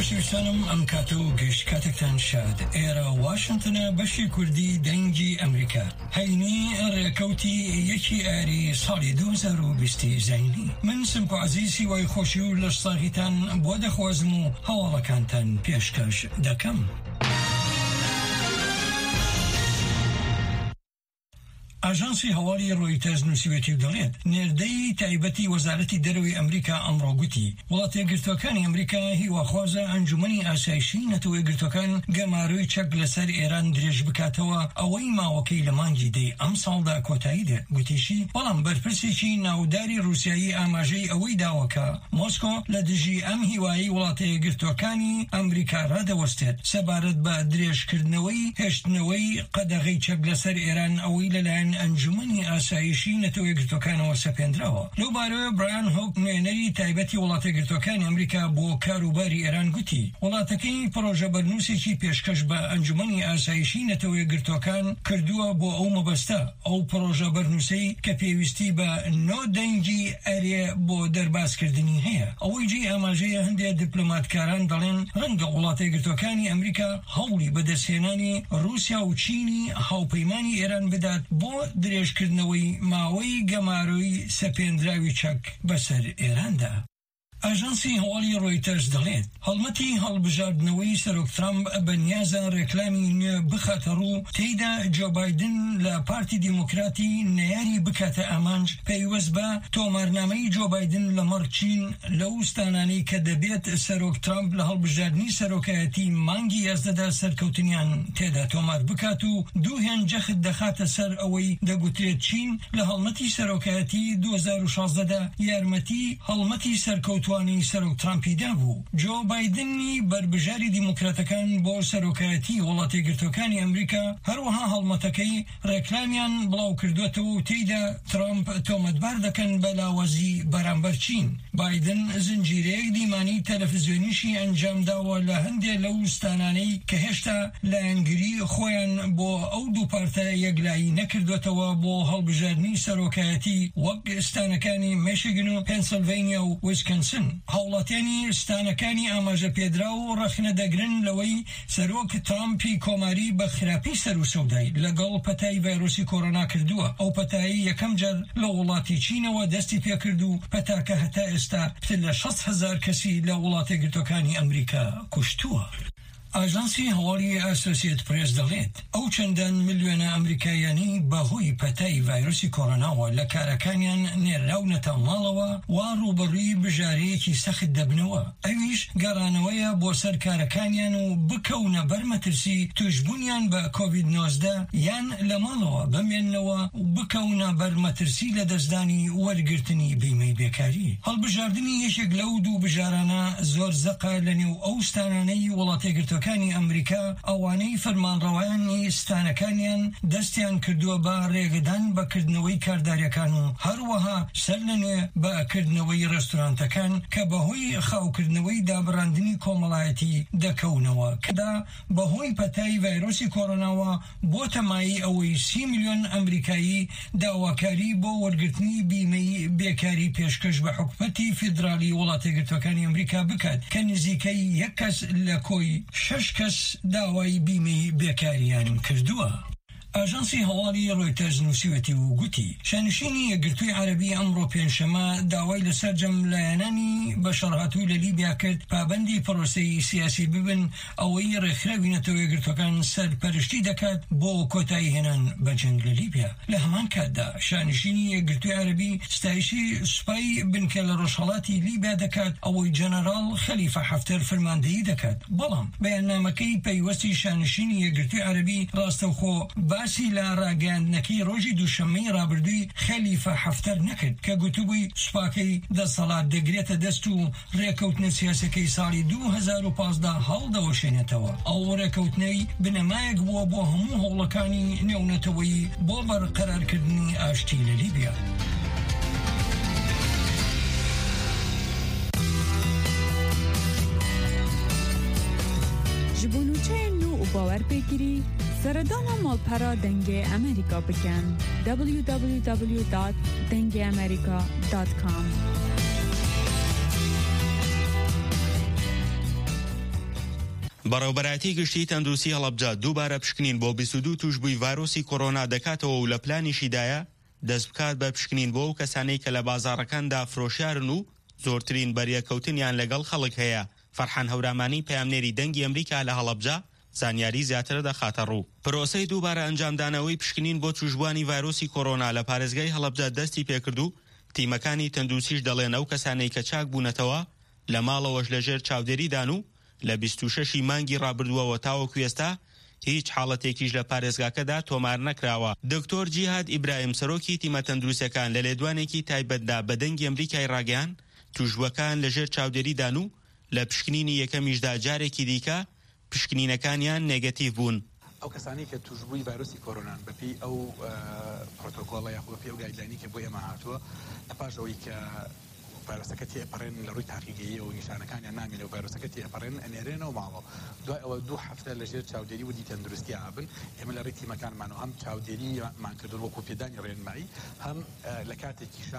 خۆشەویستانم ئەم کاتە و گەشت کاتێکتان شاد. ئێرە واشنتنە بەشی کوردی دەنگی ئەمریکا. هەینی ڕێکەوتی یەکی ئاری ساڵی 2020 زەینی. من سمکو عەزیزی وای خۆشی و لە ساغیتان بۆ دەخوازم و هەواڵەکانتان پێشکەش دەکەم. ئاژانسی هەواڵی ڕۆیتەرز نووسیوێتی و دەڵێت نێردەی تایبەتی وەزارەتی دەرەوەی ئەمریکا ئەمڕۆ گوتی وڵاتە یەکگرتووەکانی ئەمریکا هیواخوازە ئەنجومەنی ئاسایشی نەتەوە یەکگرتووەکان گەماروی چەک لەسەر ئێران درێژ بکاتەوە ئەوەی ماوەکەی لە مانگی دەی ئەم ساڵدا کۆتایی دێت. گوتیشی بەڵام بەرپرسێکی ناوداری رووسیایی ئاماژەی ئەوەی داوەکە مۆسکۆ لە دژی ئەم هیوایی وڵاتە یەکگرتووەکانی ئەمریکا ڕادەوەستێت سەبارەت بە درێژکردنەوەی هێشتنەوەی قەدەغەی چەک لەسەر ئێران ئەوەی لەلایەن ئەنجومەنی ئاسایشی نەتەوە یەکگرتووەکانەوە سەپێنراوە. لەوبارەوە برایان هۆک نوێنەری تایبەتی وڵاتە یەکگرتووەکانی ئەمریکا بۆ کاروباری ئێران گوتی وڵاتەکەی پرۆژە بەرنووسێکی پێشکەش بە ئەنجومەنی ئاسایشی نەتەوە یەکگرتووەکان کردووە بۆ ئەو مەبەستە ئەو پرۆژە بەرنووسەی کە پێویستی بە نۆ دەنگی ئەرێ بۆ دەرباسکردنی هەیە. ئەوەی جێ ئاماژەیە هەندێک دیپلۆماتکاران دەڵێن ڕەنگە وڵاتە یەکگرتووەکانی ئەمریکا هەوڵی بەدەستهێنانی رووسیا و چینی هاوپەیمانی ئێران بدات بۆ درێژکردنەوەی ماوەی گەماروی سەپێنراوی چەک بەسەر ئێراندا. ئاژانسی هەواڵی ڕۆیتەرز دەڵێت هەڵمەتی هەڵبژاردنەوەی سەرۆک ترامپ بەنیازە ڕێکلامی نوێ بخاتە ڕوو تێیدا جۆ بایدن لە پارتی دیموکراتی نەیاری بکاتە ئامانج پەیوەست بە تۆمارنامەی جۆ بایدن لە مەڕچین لە وستانانەی کە دەبێت سەرۆک ترامپ لە هەڵبژاردننی سەرۆکایەتی مانگی 11دا سەرکەوتنیان تێدا تۆمار بکات و دوو هێن جەخت دەخاتە سەر ئەوەی دەگوترێت چین لە هەڵمەتی سەرۆکایەتی 2016دا یارمەتی هەڵمەتی سەرکەوتوانی سەرۆک ترامپیدا بوو. جۆ بایدنی بربژاری دیموکراتەکان بۆ سەرۆکایەتی وڵاتە یەکگرتووەکانی ئەمریکا هەروەها هەڵمەتەکەی ڕێکلامیان بڵاو کردوێتەوە و تێیدا ترامپ تۆمەتبار دەکەن بە لاوەزی بەرامبەر چین. بایدن زنجیرەیەک دیمانی تەلەڤیزیۆنیشی ئەنجامداوە لە هەندێک لە وستانانەی کە هێشتا لایەنگری خۆیان بۆ ئەو دوو پارتە یەکلایی نەکردوێتەوە بۆ هەڵبژاردننی سەرۆکایەتی وەک ستانەکانی میشیگن و پێنسیلڤانیا و ویسکۆنسن. هەوڵاتیانی ستانەکانی ئاماژە پێدرا و ڕەخنە دەگرن لەوەی سەرۆک ترامپی کۆماری بە خراپی سەر و سەودای لەگەڵ پەتای ڤایرۆسی کۆڕۆنا کردووە. ئەو پەتایی یەکەم جار لە وڵاتی چینەوە دەستی پێکرد و پەتاکە هەتا ئێستا پتر لە 6,000 کەسی لە وڵاتە یەکگرتووەکانی ئەمریکا کوشتووە. ئاژانسی هەواڵی ئاسۆسیێت پرێس دەڵێت ئەو چەندان ملیۆنە ئەمریکایانی بەهۆی پەتای ڤایرۆسی کۆڕۆناوە لە کارەکانیان نێراونەتە ماڵەوە وا ڕوبەڕووی بژارەیەکی سەخت دەبنەوە. ئەویش گەڕانەوەیە بۆ سەر کارەکانیان و بکەونە بەرمەترسی توشبوونیان بە کۆڤید-19 یان لە ماڵەوە بمێننەوە و بکەونە بەرمەترسی لە دەستدانی وەرگرتنی بیمەی بێکاری. هەڵبژاردننی یەکێک لەو دوو بژارانە زۆر زەقە لەنێو ئەو ستانانەی وڵاتە یەکگرتووەکانی ئەمریکا ئەوانەی فەرمانڕەوایانی ستانەکانیان دەستیان کردووە بە ڕێگەدان بەکردنەوەی کارداریەکان و هەروەها سەر لەنوێ بەکردنەوەی ڕێستورانتەکان کە بەهۆی خاوکردنەوەی دابڕاندنی کۆمەڵایەتی دەکەونەوە کەدا بەهۆی پەتای ڤایرۆسی کۆڕۆناوە بۆ تەمایی ئەوەی 30 ملیۆن ئەمریکایی داواکاری بۆ وەرگرتنی بیمەی بێکاری پێشکەش بە حکومەتی فیدرالی وڵاتە یەکگرتووەکانی ئەمریکا بکات کە نزیکەی 1 کەس لە کۆی 6 کەس داوای بیمەی بێکاریان کردووە. ئاژانسی هەواڵی ڕۆیتەرز نووسیوێتی و گوتی شانشینی یەکگرتووی عەرەبی ئەمڕۆ پێنجشەمە داوای لەسەر جەملایەنانی بەشەڕهاتووی لە لیبیا کرد پابەندی پرۆسەی سیاسی ببن ئەوەی ڕێکخراوی نەتەوە یەکگرتووەکان سەرپەرشتی دەکات بۆ کۆتایی هێنان بە جەنگ لە لیبیا. لە هەمان کاتدا شانشینی یەکگرتووی عەرەبی ستایشی سوپای بنکە لە ڕۆژهەڵاتی لیبیا دەکات ئەوەی جەنەرال خەلیفە حەفتەر فەرماندەیی دەکات. بەڵام بەیاننامەکەی پەیوەستی شانشینی یەکگرتووی عەرەبی ڕاستەوخۆ باسی لە ڕاگەاندنەکەی ڕۆژی دووشەممەی ڕابردووی خەلیفە حەفتەر نەکرد کە گوتوبووی سوپاکەی دەسەڵات دەگرێتە دەست و ڕێکەوتنە سیاسەکەی ساڵی 2015 هەڵدەوەشێنێتەوە. ئەو ڕێکەوتنەی بنەمایەک بووە بۆ هەموو هەوڵەکانی نێونەتەوەیی بۆ بەرقەرارکردنی ئاشتی لە لیبیا. ji bo nûçeyên nû û bawerpêkirî seredana malpera dengê Amerîka bikin www.dengeamerika.com بەڕێوەبەرایەتی گشتی تەندروستی هەڵەبجە دووبارە پشکنین بۆ 22 توشبووی ڤایرۆسی کۆڕۆنا دەکاتەوە و لە پلانیشیدایە دەست بکات بە پشکنین بۆ ئەو کەسانەی کە لە بازاڕەکاندا فرۆشیارن و زۆرترین بەریەکەوتنیان لەگەڵ خەڵک هەیە. فەرحان هەورامانی پەیامنێری دەنگی ئەمریکا لە هەڵەبجە زانیاری زیاتر دەخاتە ڕوو. پرۆسەی دووبارە ئەنجامدانەوەی پشکنین بۆ توشبوانی ڤایرۆسی کۆڕۆنا لە پارێزگای هەڵەبجە دەستی پێکرد و تیمەکانی تەندروستیش دەڵێن ئەو کەسانەی کە چاک بوونەتەوە لە ماڵەوەش لەژێر چاودێریدان و لە 26 مانگی ڕابردووەوە تاوەکو ئێستا هیچ حاڵەتێکیش لە پارێزگاکەدا تۆمار نەکراوە. دکتۆر جیهاد ئیبراهیم سەرۆکی تیمە تەندروستیەکان لە لێدوانێکی تایبەتدا بە دەنگی ئەمریکای ڕاگەیان توشبوەکان لەژێر چاودێریدان و لە پشکنینی یەکەمیشدا جارێکی دیکە پشکنینەکانیان نێگەتیڤ بوون. ئەو کەسانی کە توشبووی ڤایرۆسی کۆڕۆنان بەپی ئەو پرۆتۆکۆڵە یاخود بەپی ئەو گایدلاینی کە بۆ ئێمە هاتووە لەپاش ئەوەی کە ڤایرۆسەکە تێپەڕێن لە ڕووی تاقیگەیی و نیشانەکانیان نامێنێ و ڤایرۆسەکە تێپەڕێن ئەنێرێنەوە ماڵەوە. دوای ئەوە 2 هەفتە لەژێر چاودێری و دیتەندروستی هابن. ئێمە لە ڕێی تیمەکانمانەوە هەم چاودێریمان کردن وەکو پێدانی ڕێنمایی هەم لە کاتێکیشا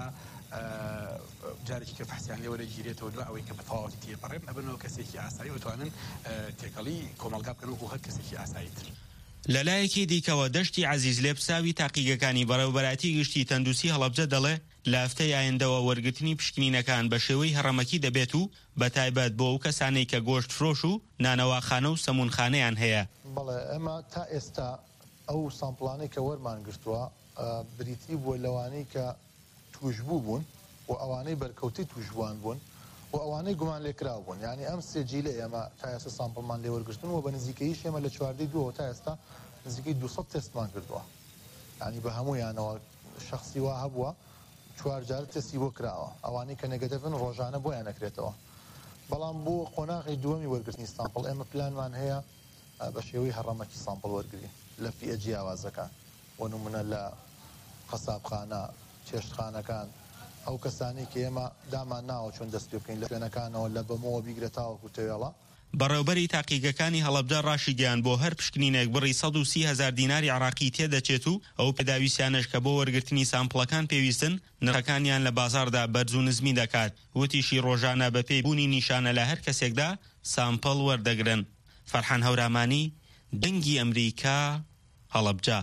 جارێکی کە فەحسیان لێ وەرەگیرێتەوە دوای ئەوەی کە بە تەواوەتی تێپەڕێن ئەبنەوە کەسێکی ئاسایی وتوانن تێکەڵی کۆمەلگا بکەن وەکو هەر کەسێکی ئاساییتر. لەلایەکی دیکەوە دەشتی عەزیز لێبساوی تاقیگەکانی بەڕێوەبەرایەتی گشتی تەندروستی هەڵەبجە دەڵێ لە هەفتەی ئایندەوە وەرگرتنی پشکنینەکان بە شێوەی هەڕەمەکی دەبێت و بەتایبەت بۆ ئەو کەسانەی کە گۆشت فرۆش و نانەواخانە و سەمونخانەیان هەیە. بەڵێ ئەمە تا ئێستا ئەو سامپڵانەی کە وەرمان گرتووە بریتی بووە لەوانەی کە توشبوو بوون و ئەوانەی بەرکەوتی توشبووان بوون و ئەوانەی گومان لێکراو بوون. یعنی ئەم سێجیلە ئێمە تا ئێستا سامپڵمان لێ وەرگرتن و بە نزیکەییش ئێمە لە 14 دووە تا ئێستا نزیکەی 200 تستمان کردووە. یعنی بە هەموویانەوە شخصی وا هەبووە 4 جار تستی بۆ کراوە. ئەوانەی کە نێگەتیڤن ڕۆژانە بۆیان نەکرێتەوە. بەڵام بۆ قۆناغی دووەمی وەرگرتنی سامپڵ ئێمە پلانمان هەیە بە شێوەی هەڕەمەکی سامپڵ وەرگری لە فئە جیاوازەکان بۆ نمونە لە قەسابخانە چێشتخانەکان ئەو کەسانی کە ئێمە دامان ناوە چۆن دەست پێ بکەین لە شوێنەکانەوە لە بەمەوە بیگرێتاوەکو تەوێڵە. بەڕێوەبەری تاقیگەکانی هەڵەبجە ڕاشیدیان بۆ هەر پشکنینێک بڕی 130,000 دیناری عراقی تێدەچێت و ئەو پێداویستیانش کە بۆ وەرگرتنی سامپڵەکان پێویستن نرخەکانیان لە بازاردا بەرز و نزمی دەکات. وتیشی ڕۆژانە بە پێی بوونی نیشانە لە هەر کەسێکدا سامپڵ وەردەگرن. فەرحان هەورامانی دەنگی ئەمریکا هەڵەبجە.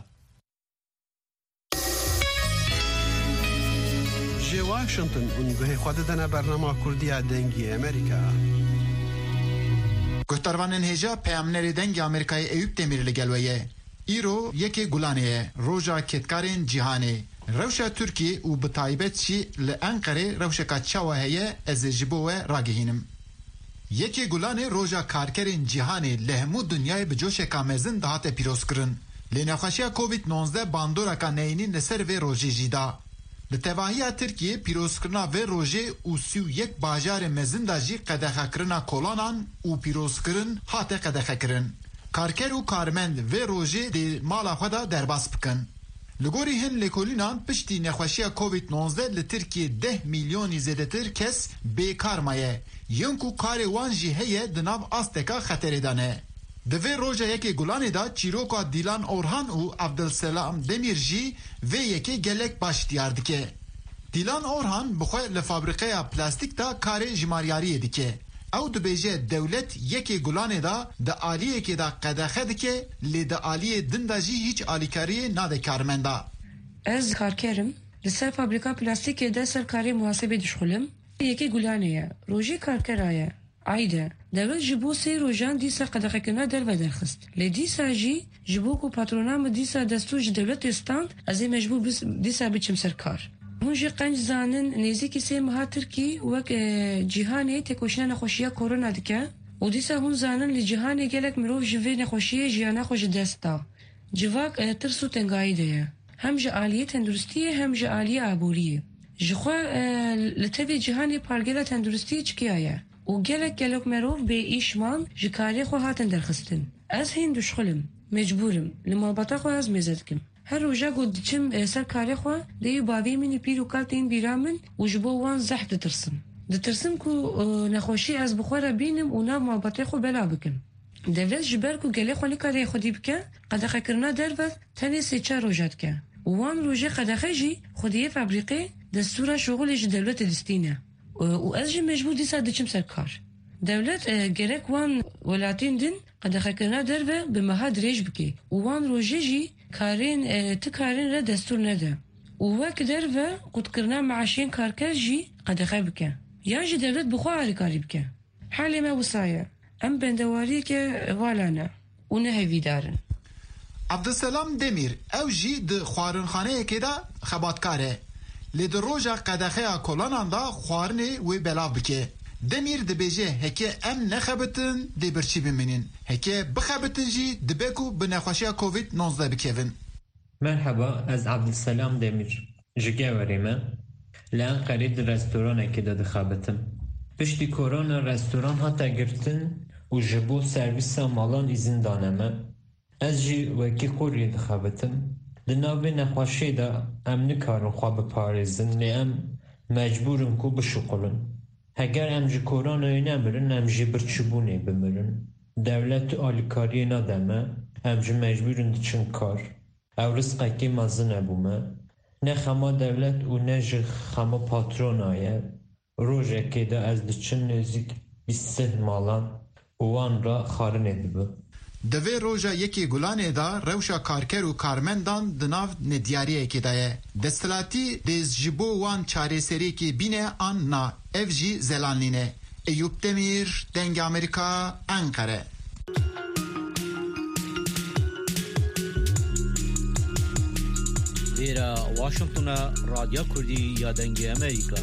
واشنطن اونگوه خود دنا برنامه کردی دنگی امریکا. گفتاروانن هجا پیامنری دنگ امریکای ایوب دمیر لگلویه. ایرو یکی گلانه روژا کتکارین جهانی. روشا ترکی و بتایبت چی لانقره روشا کچاوه هیه از جبوه راگهینم. یکی گلانه روژا کارکرین جهانی لهمو دنیای بجوش کامزن دهات پیروز کرن. لنخاشیا کووید 19 باندورا کانینی نسر و روژی جیدا. لتواهی ترکیه پیروزکرنا و روژه و 31 باجار مزنداجی قدخه کرنا کولانان و پیروزکرن هاته قدخه کرن. کارکر و کارمند و روژه دی مالا خدا درباس بکن. لگوری هن لکولینان پشتی نخوشی کووید 19 لترکیه 10 میلیونی زیادتر کس بیکار مایه. ینکو کار وانجی هیه دناو آستکا خطر دانه. دوی روژه یکی گلانی دا چیروکا دیلان اورهان و عبدالسلام دمیرجی و یکی گلک باش دیاردکه. دیلان اورهان بخواه لفابریقه پلاستیک دا کار جماریاری دکه. او دو بیجه دولت یکی گلانی دا دا آلیه که دا قدخه دکه لی دا آلیه دنداجی هیچ آلیکاری ناده کارمنده. از کارکرم لسر فابریقه پلاستیک دا سرکاری محاسبه دشخولم یکی گلانیه روژه کارکرایه عایده دولت جبو سی روژان دیسا قدقه کنه در و درخست لدیسا جی جبو کو پاترونام دیسا دستوج دولت استاند از این مجبور دیسا بچم سرکار هونجی قنج زانن نیزی که سی مها ترکی وک جیهانی تکوشنه نخوشیه کورونا دکه و دیسا هون زانن لجیهانی گلک مروف جوی نخوشیه جیانه خوش دستا جواک ترسو تنگایی ده هم جا آلیه تندرستیه هم جا آلیه آبوریه جخوا لطبی جیهانی پارگل تندرستی چکیایه و گلک مروف به ایشمان جکاری خو هاتن درخستن از هین دشخلم مجبورم لمالباتا خو از میزدکم هر روژا گود چم سر کاری خو دیو باوی منی پیر و کالت این بیرامن و جبو وان زحف دترسم کو نخوشی از بخوره بینم و ناو مالباتا خو بلا بکم دولت جبر کو گلی خو لیکاری خودی بکه قدخه کرنا درود تنی سیچه روژات که وان روژه قدخه جی خودیه فابریقه دستور شغل دولت دستینه و از جی مجبور دیسا دچم سرکار devlet gerek wan welatin din qedexekirina derve bi meha dirêj bike û wan rojê jî karên tikarin re destur nede û wek derve qutkirina meaşên karker jî qedexe bike yan jî devlet bi xwe alîkarî bike. Halê me wisa ye em bendewariyeke valane û nehevîdarin. Abdüselam Demir ew jî di xwarinxaneyekê de xebatkar e. Lê di roja qedexeya kolanan da xwarinê wê belav bike. Demir dibêje heke em nexebitin dê birçî bimînin. Heke bixebitin jî dibe ku bi nexweşiya Covid-19 bikevin. Merhaba, ez Abdüselam Demir. Ji Geverê me. Li Enqerê di restoranekê de dixebitim. Piştî korona restoran hate girtin û ji bo servîsa malan îzin dane me. Ez jî wekî Qoriyê dixebitim. Di navê nexweşê de em nikarin xwe biparêzin lê em mecbûrin ku bişuqulin. Heger em ji koronayê nemirin em jî birçîbûnê bimirin. Devlet alîkariyê nade me, em jî mecbûrin diçin kar. Ew rizqekê mezin hebûme. Ne xema devlet û ne ji xema patrona ye. Rojekê de ez diçin nêzik 20 malan û wan ra xwarinê dibe. Di vê roja yekê Gulanê da rewşa karker û karmendan di nav nedyariyekê de ye. Desthilatî dêz ji bo wan çareseriyekê bîne an na. Ev jî zelanlîn e. Eyüp Demir, Dengê Amerîka, Enkere. Lêra Washington'a Radya Kurdî ya Dengê Amerîka.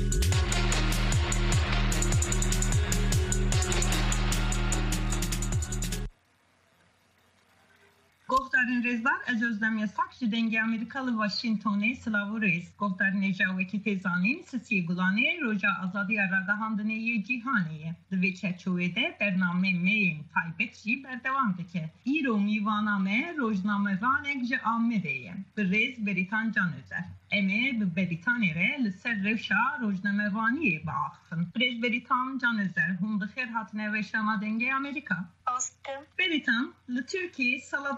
Gohtarên rêzbar ez Özlem Yasak ji Dengê Amerîka li Washingtonê silav û rêz. Gohtarên êjawekî têzanîn Sisiyê Gulanê roja azadiya ragihandinê yê cîhanê ye. Di vê çerçovê de bername meyên taybet jî berdewam dike. Îro mîvana me rojnamevanek ji Amedê ye. Bi rêz Beritan Can Özer. Em ê bi Beritanê re li ser rewşa rojnamevaniyê biaxivin. Rêz Beritan Can Özer hûn bi xêr hatine weşana Dengê Amerîka. Beritan, li Tirkiyê sala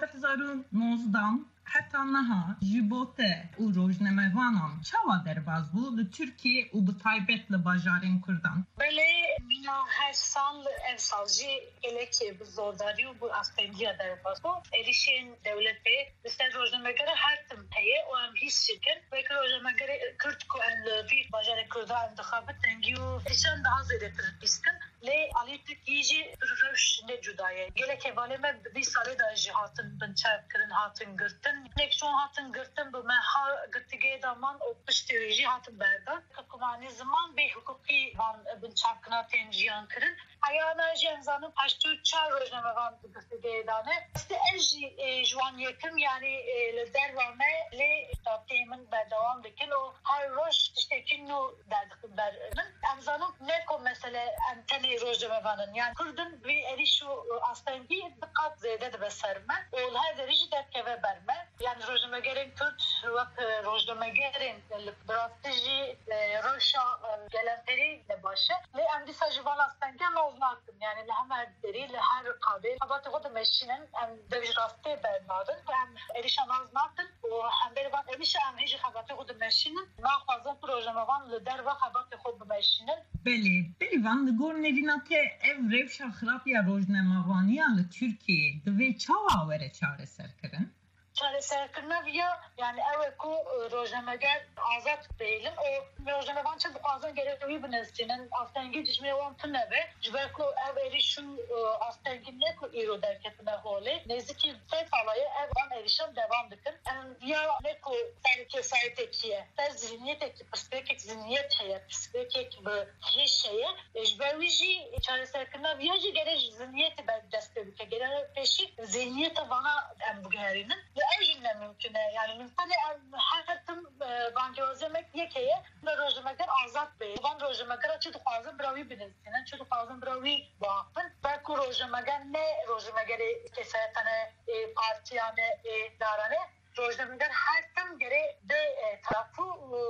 2019 heta niha ji bo te û rojnamevanan çawa derbas bû li Tirkiyê û bi taybet li bajarên Kurdan? Belê mîna her sal ev sal jî gelekê bi zordarî û bi astengiya derbas bû. Êrişên devletê li ser rojnamegera her tim heye û em hîs şikin. Wekî rojnamegerê Kurd ku em li vî bajarê Kurdan em dixabit dengî û êşan daha zêdetir bîskin. Lê alî Tirkiyê jî rewş ne cuda ye. Gelek hevalê me bi vî salê de jî hatin binçavkirin, hatin girtin. Nek şon hatin girtin bi meha girtigê daman û piştî wê jî hatin berdan. Hikûmanî ziman bê hukukî van binçavkirina tên jiyan kirin. Hayana jî em zanim 84 rojnamevan bi girtigê dane. Stê ez jî ji wan yekim yanî li derva me lê tê min berdewam dikin û her roj tiştekî nû derdikin ber min. Em zanim ne ku mesele em tenê rojnamevanin yani Kurdin vê êrîş û astengî bi qat zêde dibe ser me û li her derî jî derkeve ber me. Yani rojnamegerên Kurd wek rojnamegerên li birastî jî rewşa gelenterî li baş e. Lê em dîsa ji van astengiya noz nakin. Yani li hemer derî li her qadê hebatê xwe dimeşînin em dev ji rastî bernadin. Em êrîşa naz nakin û hem berî van êrîşa em hê ji hebatê xwe dimeşînin. Naxwazin ku rojnamevan li derve hebatê xwe bimeşînin. Belê, berî van li gor nevîna te ev rewşa xirapiya rojnamevaniya li Tirkiyê di vê çawa were çareserkirin? Çareserkirina viya yani ew ku rojnameger azad bêlin û rojnamevan çi dixwazin gerek wî binivîsînin astengî dijminê wan tune be ji ber ku ev êrîşin astengî ne ku îro derketine holê nêzîkî sê sala ye ev van êrîşan devam dikin. Em ya ne ku serkesayeteke ye ser zihniyetekî pirsgirêkek zihniyet heye pirsgirêkek bi hêş heye ji ber wî jî çareserkirina viya jî gerek ji zihniyetê berdest pê bike gerek pêşî zihniyeta vana em bigerînin. Ev jî ne mümkün e yani mümkün e em her tim van gözlemek yekeye ve rojnameger azad bê. Van rojnamegera çi dixwazin bira wî binivîsînin çi dixwazin bira wî biaxivin ve ku rojnameger ne rojnamegerê kesayetane partiyane darane rojnameger her tim gerê de tarafı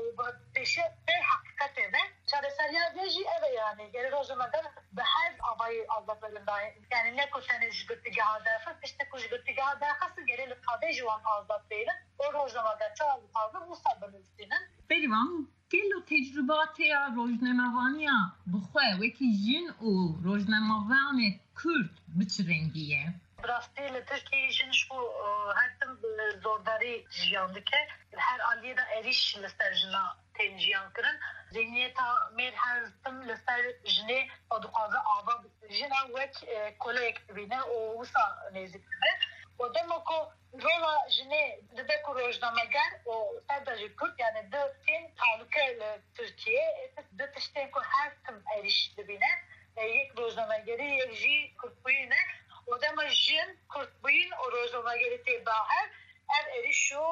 pêşe pê hakikatê ve çareseriya ve jî ev e yani gerê rojnameger bi her avayî azadverin daye yani ne ku tenê ji girtîgeha derxist piştî ku ji girtîgeha derxistin gerê li qadê ji wan azad bêlin o rojnameger çawa dixwazin wisa binivîsînin. Berî van گلو تجربات روزنامه‌وانیا بخواه وکی جن و روزنامه‌وان کرد بچرنگیه براستی لترکی جنش بو هرتم زورداری جیانده که هر آلیه دا اریش لسر جنا تین جیان کرن زینیتا میر هرتم لسر جنه و دقازه آوا جنا وک کله اکتبینه و وسا نیزی کرده و دمو که رولا جنه دبه که روزنامه‌گر و سرداجی کرد یعنی ده تین تعلقه لترکیه ده تشتین که هرتم اریش دبینه یک روزنامه‌گری یک جی کردبوینه و دم جن کردبوین و روزنامه‌گری تباهر ام اریشو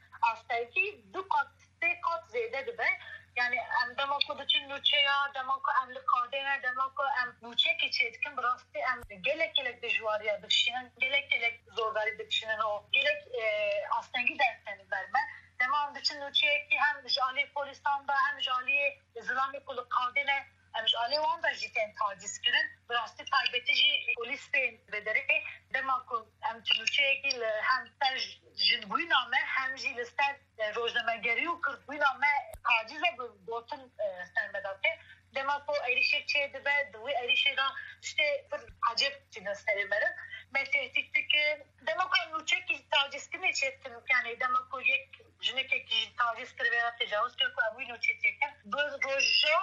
آستایی دو قط سه قط زیاده دبه یعنی ام دما که چون نوچه یا دما که ام لقادنه دما که ام نوچه که چید کن براستی ام گلک دجواریا دکشینن گلک زورداری دکشینن و گلک آستانگی درستنی برمه دما هم دچن نوچه که هم جالی پولیسان با هم جالی زلامی کل قادنه ام جالی وان دا جیتن تاجیز کرن براستی تایبتی جی پولیس بین بدره دما که ام نوچه که هم سر جنبوی نامه هم جی لستر روزنامه‌گری و کردبوی نامه تاجیز بوتن سرمداته دما که ایریشه چه دبه دوی ایریشه را işte acep cinasları verin. Ben tehdittik ki dema ki nüçe ki taciz kimi çektim yani dema ki yek jine ki taciz kır veya tecavüz kır ko bu nüçe çeken bu rojo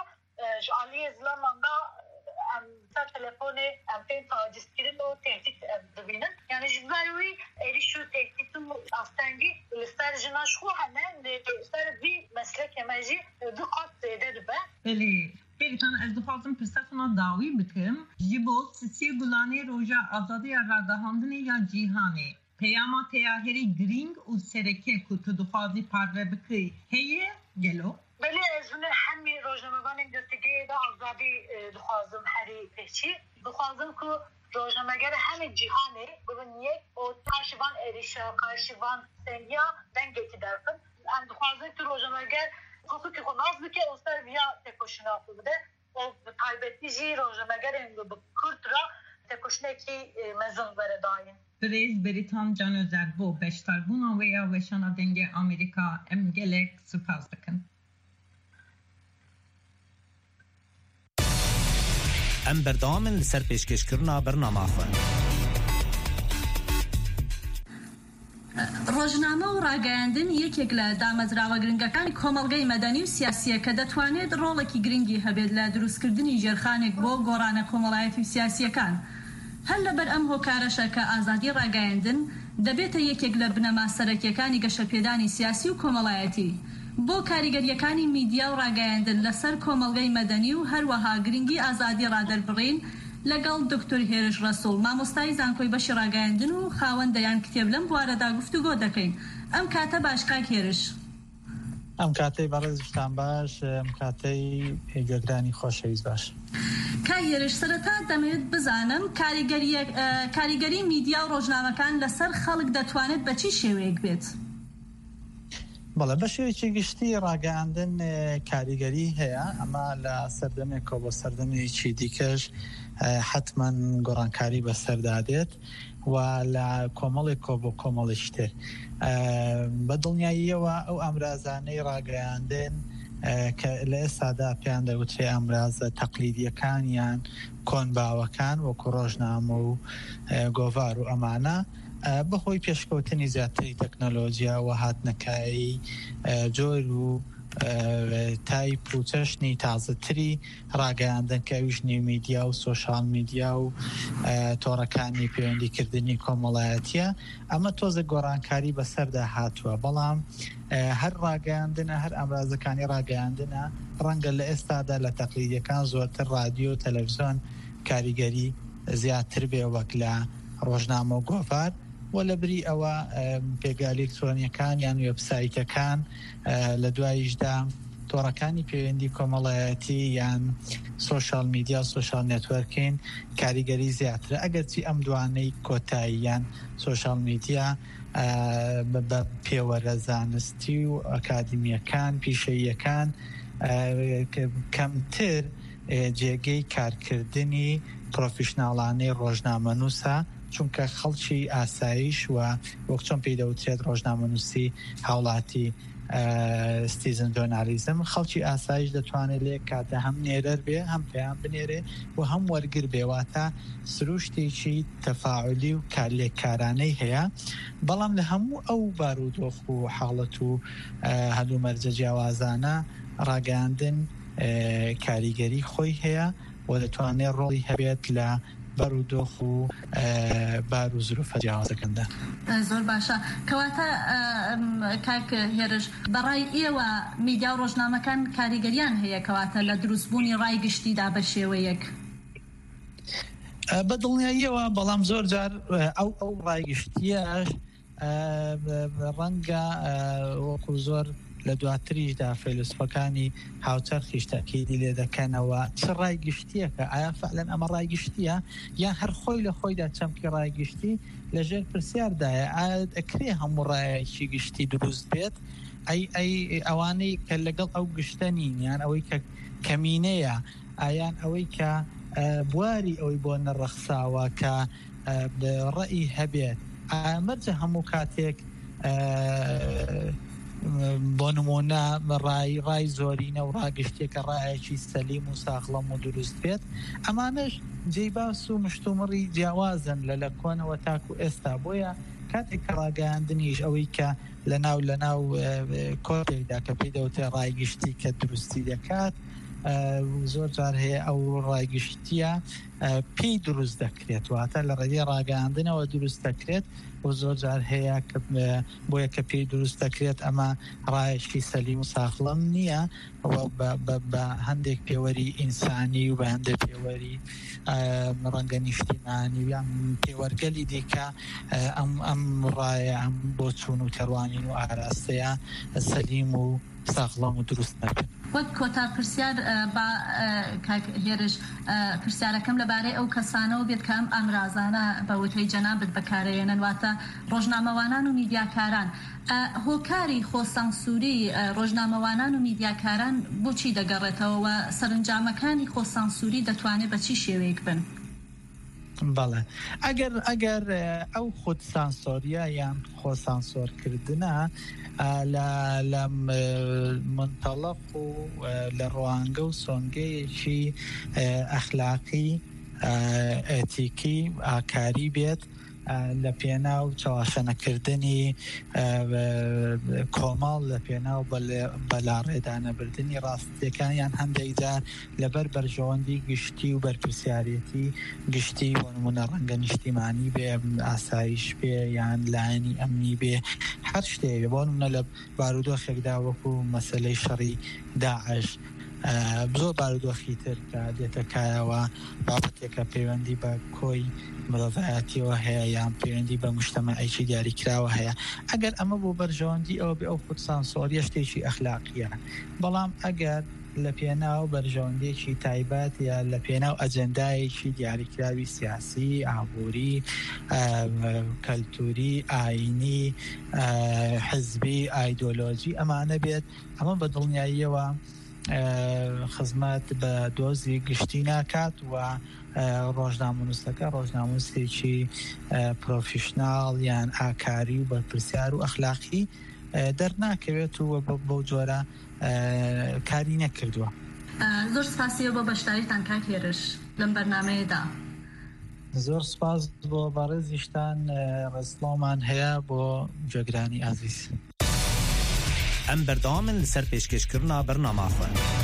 Ali zamanda am sa telefonu am ten taciz kirin o tehdit dibinin yani jibari erişu tehditin astangi listar jina şu hemen listar bir meslek emeji bu kat zede be. بله بریتان از دخواستم پرساتنا داوی بکم جیبو سیسی گلانه روژا آزادی رادهاندن یا جیهانه پیاما تیاهری گرینگ و سرکه که تو دخوازی پاره بکی هیه گلو؟ بله از اون همی روزنامه‌وانیم گفتگی دا آزادی دخوازم هری پیچی دخوازم که روزنامه‌گر همه جیهانه ببین یک و karşıvan erişe karşıvan sengiya dengeti derken en dخوازم که روزنامه‌گر حقوقی که ناز بکه اصلا بیا تکوشنا بوده و تایبتیجی روزنامه‌گر این به کرد را تکوشنه کی مزون بره دایم بریز بریتان جان özer bu beştar buna veya veşana denge Amerika emgelek süpaz bakın. ام بردام لسر پیشکشکرنا برنامه خواه ڕۆژنامە و ڕاگەیاندن یەکێک لە دامەزراوە گرنگەکانی کۆمەڵگەی مەدەنی و سیاسیە کە دەتوانێت ڕۆڵێکی گرنگی هەبێت لە دروستکردنی ژێرخانێک بۆ گۆڕانە کۆمەڵایەتی و سیاسیەکان هەر لەبەر ئەم هۆکارەشە کە ئازادی ڕاگەیاندن دەبێتە یەکێک لە بنەما سەرەکیەکانی گەشەپێدانی سیاسی و کۆمەڵایەتی بۆ کاریگەریەکانی میدیا و ڕاگەیاندن لەسەر کۆمەڵگەی مەدەنی و هەروەها گرنگی ئازادی ڕادەربڕین لەگەڵ دکتۆر هێرش ڕەسوڵ مامۆستای زانکۆی بەشی ڕاگەیاندن و خاوەندەیان کتێب لەم بوارەدا گفتوگۆ دەکەین ئەم کاتە باشکاک هێرش ئەم کاتەی بەڕێزتان باش ئەم کاتەی گوێگرانی خۆشەویست باش کای هێرش سەرەتا دەمەوێت بزانم کاریگەری میدیا و ڕۆژنامەکان لەسەر خەڵک دەتوانێت بە چی شێوەیەک بێت بەڵێ بە شێوەیەکی گشتی ڕاگەیاندن کاریگەری هەیە ئەمە لە سەردەمێکەوە بۆ سەردەمێکی دیکەش حتما گۆڕانکاری بەسەردادێت و لە کۆمەڵێکەوە بۆ کۆمەڵێکی تر بە دڵنیاییەوە ئەو ئەمرازانەی ڕاگەیاندن کە لە ئێستادا پێیان دەوترێ ئەمرازە تەقلیدیەکانیان کۆنباوەکان وەکو ڕۆژنامە و گۆڤار و ئەمانە بەهۆی پێشکەوتنی زیاتری تەکنۆلۆژیا و هاتنەکایی جۆر و تایپ و چەشنی تازەتری ڕاگەیاندن کە ئەویش نیومیدیا و سۆشال میدیا و تۆڕەکانی پەیوەندیکردنی کۆمەڵایەتیە ئەمە تۆزە گۆڕانکاری بەسەردا هاتووە بەڵام هەر ڕاگەیاندنە هەر ئەمرازەکانی ڕاگەیاندنە ڕەنگە لە ئێستادا لە تەقلیدیەکان زۆرتر رادیۆ و تەلەڤیزۆن کاریگەری زیاتر بێ وەک لە ڕۆژنامە و گۆڤار و لە بری ئەوە پێگە ئەلێکترۆنیەکان یان وێبسایتەکان لە دواییشدا تۆڕەکانی پەیوەندی کۆمەڵایەتی یان سۆشال میدیا سۆشال نێتوەرکین کاریگەری زیاترە ئەگەرچی ئەم دوانەی کۆتایی یان سۆشال میدیا بە پێوەرە زانستی و ئەکادمیەکان پیشەییەکان کەمتر جێگەی کارکردنی پرۆفیشناڵانەی ڕۆژنامەنووسە چونکە خەڵکی ئاسایش و وەک چۆن پێی دەوترێت ڕۆژنامەنووسی هاوڵاتی ستیزن جۆرنالیزم خەڵکی ئاسایش دەتوانێت لێ کاتە هەم نێرەر بێ هەم پێیان بنێرێ و هەم وەرگر بێواتە سروشتێکی تەفاعلی و لێکارانەی هەیە بەڵام لە هەموو ئەو بارودۆخ و حاڵەت و هەلومەرجە جیاوازانە ڕاگەاندن کاریگەری خۆی هەیە و دەتوانێت ڕۆڵی هەبێت لە بارودۆخ و بار و زروفە جیاوازەکەندا. زۆر باشە کەواتە کاک هێرش بەڕای ئێوە میدیا و ڕۆژنامەکان کاریگەریان هەیە کەواتە لە دروستبوونی ڕای گشتیدا بە شێوەیەک بە دڵنیاییەوە بەڵام زۆر جار ئەو ڕایگشتیەش ڕەنگە وەکو زۆر لە دواتریشدا فەیلسوفەکانی هاوچەرخیش تاکیدی لێ دەکەنەوە چ ڕایگشتیەکە ئایا فعلەن ئەمە ڕایگشتیە یان هەر خۆی لە خۆیدا چەمکی ڕایگشتی لەژێر پرسیاردایە ئایا ئەکرێ هەموو ڕایەکی گشتی دروست بێت ئەوانەی کە لەگەڵ ئەو گشتە نین یان ئەوەی کە کەمینەیە ئایان ئەوەی کە بواری ئەوەی بۆ نەڕەخساوە کە ڕەئی هەبێت ئامەرجە هەموو کاتێک بۆ نمونە ڕای زۆرینە و ڕاگشتێکە ڕایەکی سەلیم و ساغڵەم و دروست بێت ئەمانش جێباس و مشتومڕی جیاوازن لە کۆنەوە تاکو ئێستا بۆیە کاتێک کە ڕاگەاندنیش ئەوەی کە لە ناو کۆرێکدا کە پێی دەوتێ ڕایگشتی کە دروستی دەکات زۆر جار هەیە ئەو ڕایگشتیە پێی دروست دەکرێت واتە لە ڕێی ڕاگەاندنەوە دروست دەکرێت و زۆر جار هەیە بۆیە کە پێی دروست دەکرێت ئەمە ڕایشی سەلیم و ساغڵەم نییە بە هەندێک پێوەری ئینسانی و بە هەندێک پێوەری ڕەنگە نیشتیمانی یان پێوەرگەلی دیکە ئەم ڕایە ئەم بۆ چوون و تەڕوانین و ئاراستەیە سەلیم و ساغڵەم و دروست نەبێت. وەک کۆتا پرسیار بە کاک هێرش پرسیارەکەم لەبارەی ئەو کەسانەوە بێت کە ئەم ئامرازانە بە وتەی جەنابەت بەکارەهێنن واتە ڕۆژنامەوانان و میدیاکاران هۆکاری خۆسانسووری ڕۆژنامەوانان و میدیاکاران بۆچی دەگەڕێتەوە و سەرنجامەکانی خۆسانسووری دەتوانێت بە چی شێوەیەک بن؟ بەڵێ ئەگەر ئەو خود سانسۆریە یان خۆسانسۆرکردنە لە منتەڵق و لە ڕوانگە و سۆنگەیەکی ئەخلاقی ئەتیکی ئاکاری بێت لە پێناو چاواشەنەکردنی کۆمەڵ لە پێناو بەلاڕێدانەبردنی ڕاستیەکان یان هەندێک جار لەبەر بەرژەوەندی گشتی و بەرپرسیارەتی گشتی بۆ نمونە ڕەنگە نیشتیمانی بێ ئاسایش بێ یان لایەنی ئەمنی بێ هەر شتێک بۆ نمونە لە بارودۆخێکدا وەکو مەسەلەی شەڕی داعش زۆر بارودۆخی تر کە دێتەکایەوە بابەتێکە پەیوەندی بە کۆی مرۆڤایەتیەوە هەیە یان پەیوەندی بە موجتەمەعێکی دیاریکراوە هەیە ئەگەر ئەمە بۆ بەرژەوەندی ئەوە بێ ئەو خودسانسۆریە شتێکی ئەخلاقیە بەڵام ئەگەر لە پێناو بەرژەوەندێکی تایبەت یا لە پێناو ئەجەندایەکی دیاریکراوی سیاسی ئابووری کەلتوری ئاینی حزبی ئایدۆلۆجی ئەمانە بێت ئەمە بە دڵنیاییەوە خزمەت بە دۆزی گشتی ناکات و ڕۆژنامەنووسەکە ڕۆژنامەنووسێکی پرۆفیشناڵ یان ئاکاری و بەرپرسیار و ئەخلاقی دەرناکەوێت و بەو جۆرە کاری نەکردووە. زۆر سپاسیە بۆ بەشداریتان کاک هێرش لەم بەرنامەیەدا. زۆر سپاس بۆ بەڕێزیشتان ڕستڵاومان هەیە بۆ جێگرانی ئازیز. ئەم بەردەوامن لەسەر پێشکەشکردنا بەرنامەخۆ.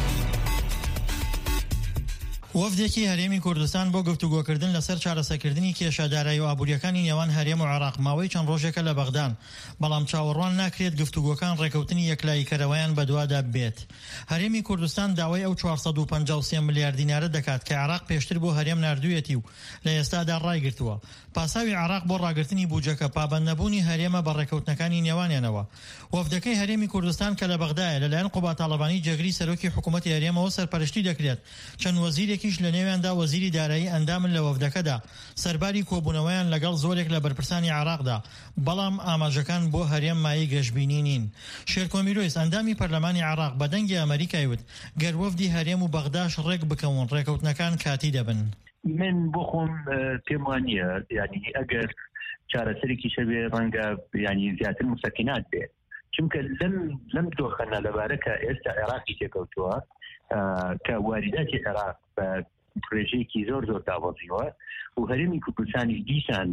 وەفدێکی هەرێمی کوردستان بۆ گفتوگۆکردن لەسەر چارەسەرکردنی کێشەدارایی و ئابوووریەکانی نێوان هەرێم و عێراق ماوەی چەند ڕۆژێکە لە بەغدان بەڵام چاوەڕوان ناکرێت گفتوگۆکان ڕێکەوتنی یەکلاییکەرەوەیان بەدوادا بێت. هەرێمی کوردستان داوای ئەو 453 ملیارد دینارە دەکات کە عێراق پێشتر بۆ هەرێم نردوویەتی و لە ئێستادا ڕایگرتووە. پاساوی عێراق بۆ ڕاگرتنی بوجەکە پابەندنەبوونی هەرێمە بە ڕێکەوتنەکانی نێوانیانەوە. وەفدەکەی هەرێمی کوردستان کە لە بەغدایە لەلایەن قوبا تاڵەبانی جێگری سەرۆکی حکوومەتی هەرێمەوە سەرپەرشتی دەکرێت. چەند وەزیرێکیش لە نێویاندا وەزیری دارایی ئەندامن لە وەفدەکەدا سەرباری کۆبوونەوەیان لەگەڵ زۆرێک لە بەرپرسانی عێراقدا بەڵام ئاماژەکان بۆ هەرێم مایی گەشتبینی نین. شێرکۆمیرۆیس ئەندامی پەرلەمانی عێراق بە دەنگی ئەمریکای وت گەر وەفدی هەرێم و بەغداش ڕێک بکەون ڕێکەوتنەکان کاتی دەبن. من بۆ خۆم پێم وانییە یعنی ئەگەر چارەسەرێکی شەبێ ڕەنگە ینی زیاتر مسەکینات بێ چونکە لەم دۆخەنە لەبارەکە ئێستا عێراقی تێکەوتووە کە وارداتی عێراق بە پرۆژەیەکی زۆر دابەزیوە و هەرێمی کوردستانی دیسان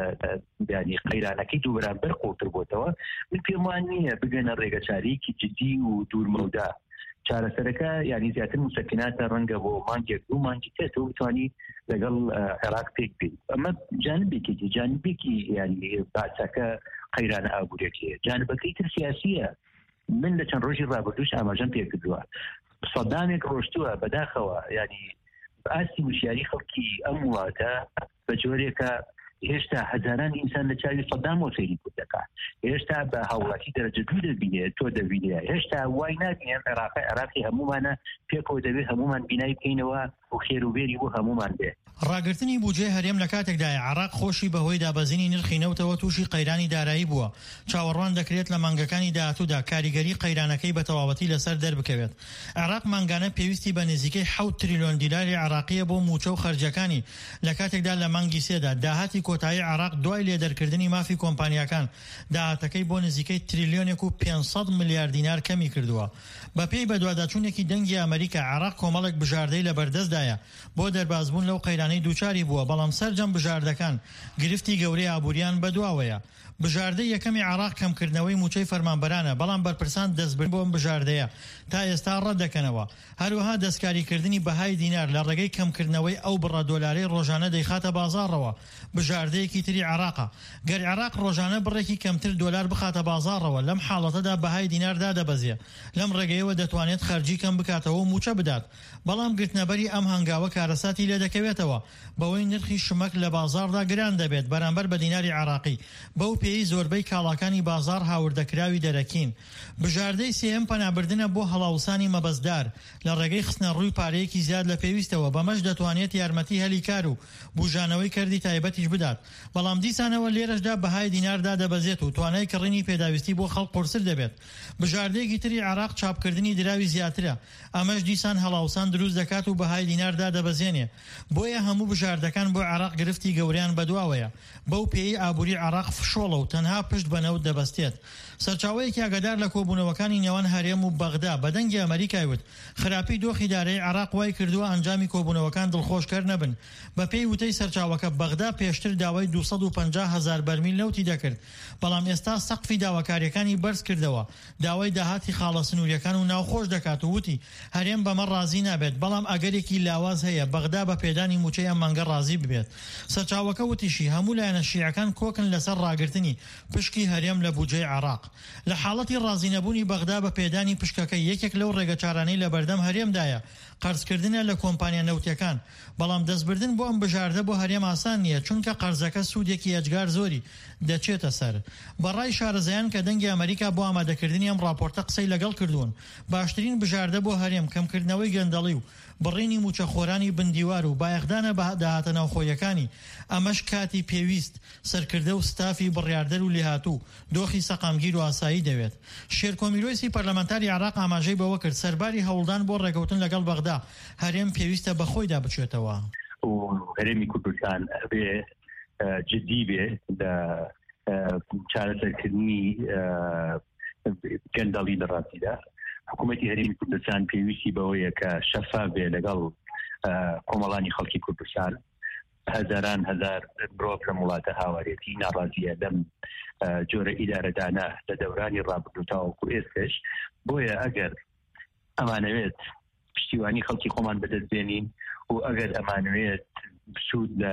ینی قەیرانەکەی دوو بەرامبەر قوڵتر بۆتەوە من پێم وان نییە بگەنە ڕێگەچارەیەکی جدی و دوورمەودا چارەسەرەکە ینی زیاتر موسەکناتە ڕەنگە بۆ مانگێک دوو مانگی تێتەوە بتوانی لەگەڵ عێراق پێک بێت ئەمە جانبێکی ینی باسەکە قەیرانە ئابوورێکیە جانبەکەی تر سیاسیە من لە چەند ڕۆژی ڕابردوش ئاماژەم پێ کردووە سەدامێک ڕۆشتووە بەداخەوە ینی ئاستی وشیاری خەڵکی ئەم وڵاتە بە جۆرێکە هێشتا هەزاران ئینسان لە چاوی سەدام وەسەیری کورد دەکات هێشتا بە هاوڵاتی دەرەجە دوو دەبینێت تۆ دەبینێت هێشتا وای نابینێن عێراقی هەمومانە پێکەوە دەبێت هەمومان بینایی بکەینەوە و خێروبێری بۆ هەمومان بێت ڕاگررتنی بودجێ هەرێم لە کاتێکدای عێراق خۆشی بەهۆی دابەزینی نرخی نەوتەوە تووشی قەیرانی دارایی بووە چاوەڕوان دەکرێت لە مانگەکانی داهاتوودا کاریگەری قەیرانەکەی بە تەواوەتی لەسەر دەربکەوێت عێراق مانگانە پێویستی بە نزیکەی 7 تریلیۆن دیلاری عێراقیە بۆ موچە و خەرجەکانی لە کاتێکدا لە مانگی سێدا داهاتی کۆتایی عێراق دوای لێدەرکردنی مافی کۆمپانیاکان داهاتەکەی بۆ نزیکەی تریلیۆنێک و 500 میلیارد دینار کەمی کردووە بەپێی بەدواداچوونێکی دەنگی ئەمریکا عێراق کۆمەڵێک بژاردەی لە بەردەستدایە بۆ دەربازبوون لەو قەیرانەی دووچاری بووە بەڵام سەرجەم بژاردەکان گرفتی گەورەی ئابووریان بەدواوەیە بژاردەی یەکەمی عێراق کەمکردنەوەی موچەی فەرمانبەرانە بەڵام بەرپرسان دەستبرد بۆم بژاردەیە تا ئێستا ڕەتدەکەنەوە هەروەها دەستکاریکردنی بەهای دینار لە ڕێگەی کەمکردنەوەی ئەو بڕە دۆلارەی ڕۆژانە دەیخاتە بازاڕەوە بژاردەیەکی تری عێراقە گەر عێراق ڕۆژانە بڕێکی کەمتر دۆلار بخاتە بازاڕەوە لەم حاڵەتەدا بەهای دیناردا دەبەزێ لەم ڕێگەیەوە دەتوانێت خەرجی کەم بکاتەوە و موچە بدات بەڵام گرتنەبەری ئەم هەنگاوە کارەساتی لێ دەکەوێتەوە بەوەی نرخی شمەک لە بازاڕدا گران دەبێت بەرامبەر بە دیناری عێراقی بەو پێی زۆربەی کاڵاکانی بازار هاوردەکراوی دەرەکین بژاردەی سێم پەنابردنە بۆ هەڵاوسانی مەبەزدار لە ڕێگەی خستنە ڕووی پارەیەکی زیاد لە پێویستەوە بەمەش دەتوانێت یارمەتی هەلی کار و بوژانەوەی کردی تایبەتیش بدات بەڵام دیسانەوە لێرەشدا بەهای دیناردا دەبەزێت و توانای کڕینی پێداویستی بۆ خەڵک قورسر دەبێت بژاردەیەکی تری عێراق چاپکردنی دراوی زیاترە ئەمەش دیسان هەڵاوسان دروست دەکات و بەهای دیناردا دەبەزێنێ بۆیە هەموو بژاردەکان بۆ عێراق گرفتی گەوریان بەدواوەیە بەو پێی ئابووری عێراق فشۆڵە و تەنها پشت بەنەوت دەبەستێت سەرچاوەیەکی ئاگادار لە کۆبوونەوەکانی نێوان هەرێم و بەغدا بەدەنگی ئەمریکای وت خراپی دۆخی دارایی عێراق وای کردووە ئەنجامی کۆبوونەوەکان دڵخۆشکەر نەبن بە پێی وتەی سەرچاوەکە بەغدا پێشتر داوای 250,000 بەرمیل نەوتی دەکرد بەڵام ئێستا سەقفی داواکاریەکانی بەرز کردەوە داوای داهاتی خاڵە سنووریەکان و ناوخۆش دەکات و وتی هەرێم بەمە ڕازی نابێت بەڵام ئەگەرێکی لاواز هەیە بەغدا بە پێدانی موچەی ئەم مانگە ڕازی ببێت سەرچاوەکە وتیشی هەموو لایەنە شیعەکان کۆکن لەسەر ڕاگرتنی پشکی هەرێم لە بودجەی عێراق لە حاڵەتی ڕازینەبوونی بەغدا بە پێدانی پشکەکەی یەکێک لەو ڕێگەچارانەی لە بەردەم هەرێمدایە قەرزکردنە لە کۆمپانیا نەوتیەکان بەڵام دەستبردن بۆ ئەم بژاردە بۆ هەرێم ئاسان نییە چونکە قەرزەکە سوودێکی ئەجگار زۆری دەچێتە سەر بەڕای شارەزایان کە دەنگی ئەمریکا بۆ ئامادەکردنی ئەم راپۆرتە قسەی لەگەڵ کردوون باشترین بژاردە بۆ هەرێم کەمکردنەوەی گەندەڵی و بڕینی موچەخۆرانی بندیوار و بایەخدانە بە داهاتە ناوخۆیەکانی ئەمەش کاتی پێویست سەرکردە و ستافی بڕیاردەر و لێهاتوو دۆخی سەقامگیر و ئاسایی دەوێت شێرکۆمیرۆیسی پەرلەمانتاری عێراق ئاماژەی بەوە کرد سەرباری هەوڵدان بۆ ڕێکەوتن لەگەڵ بەغدا هەرێم پێویستە بەخۆیدا بچێتەوە و هەرێمی کوردستان ئەبێ جدی بێ لە چارەسەرکردنی گەندەڵی لە ڕاستیدا حکوومەتی هەرێمی کوردستان پێویستی بەوەیە کە شەفاف بێ لەگەڵ کۆمەڵانی خەڵکی کوردستان هەزاران هەزار مرۆڤ لە وڵاتە هاوارێتی ناڕازیە لەم جۆرە ئیدارەدانە لە دەورانی ڕابردوو تاوەکو ئێستش بۆیە ئەگەر ئەمانەوێت پشتیوانی خەڵکی خۆمان بەدەست بێنین و ئەگەر ئەمانوێت سوود لە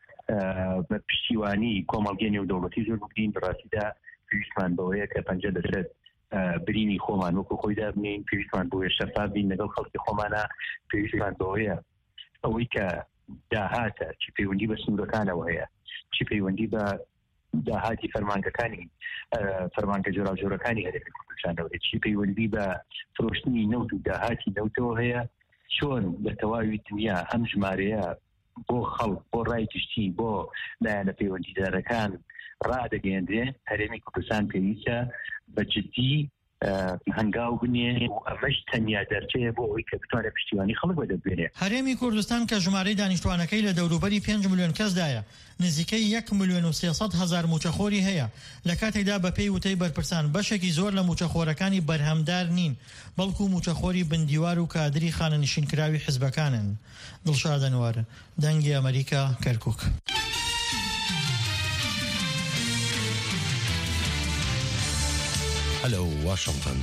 پشتیوانی کۆمەڵگەی نێودەوڵەتی زۆر بگرین بەڕاستیدا پێویستمان بەوەیە کە پەنجە دەدرێت برینی خۆمان وەکو خۆی دابنین پێویستمان بۆیە شەفاف بین لەگەڵ خەڵکی خۆمانە پێویستمان بەوەیە ئەوەی کە داهاتە چی پەیوەندی بە سنوورەکانەوە هەیە چی پەیوەندی بە داهاتی فەرمانگەکانی فەرمانگە جۆراوجۆرەکانی هەرێمی کوردستانەوە هەیە چی پەیوەندی بە فرۆشتنی نەوت و داهاتی نەوتەوە هەیە چۆن لە تەواوی دنیا ئەم ژمارەیە بۆ خەڵک بۆ ڕای گشتی بۆ لایەنە پەیوەندیدارەکان ڕادەگەیەندرێ هەرێمی کوردستان پێویستە بە جدی هەنگاو بنێ و ئەمەش تەنیا دەرچەیە بۆ ئەوەی کە بتوانێت پشتیوانی خەڵک بەدەبێنێ. هەرێمی کوردستان کە ژمارەی دانیشتوانەکەی لە دەوروبەری 5 ملیۆن کەسدایە، نزیکەی 1,300,000 موچەخۆری هەیە، لە کاتێکدا بە پێی وتەی بەرپرسان بەشێکی زۆر لە موچەخۆرەکانی بەرهەمدار نین، بەڵکو موچەخۆری بندیوار و کادری خانەنشینکراوی حیزبەکانن. دڵشاد ئەنوار، دەنگی ئەمریکا، کەرکووک. هەلو واشنگتن.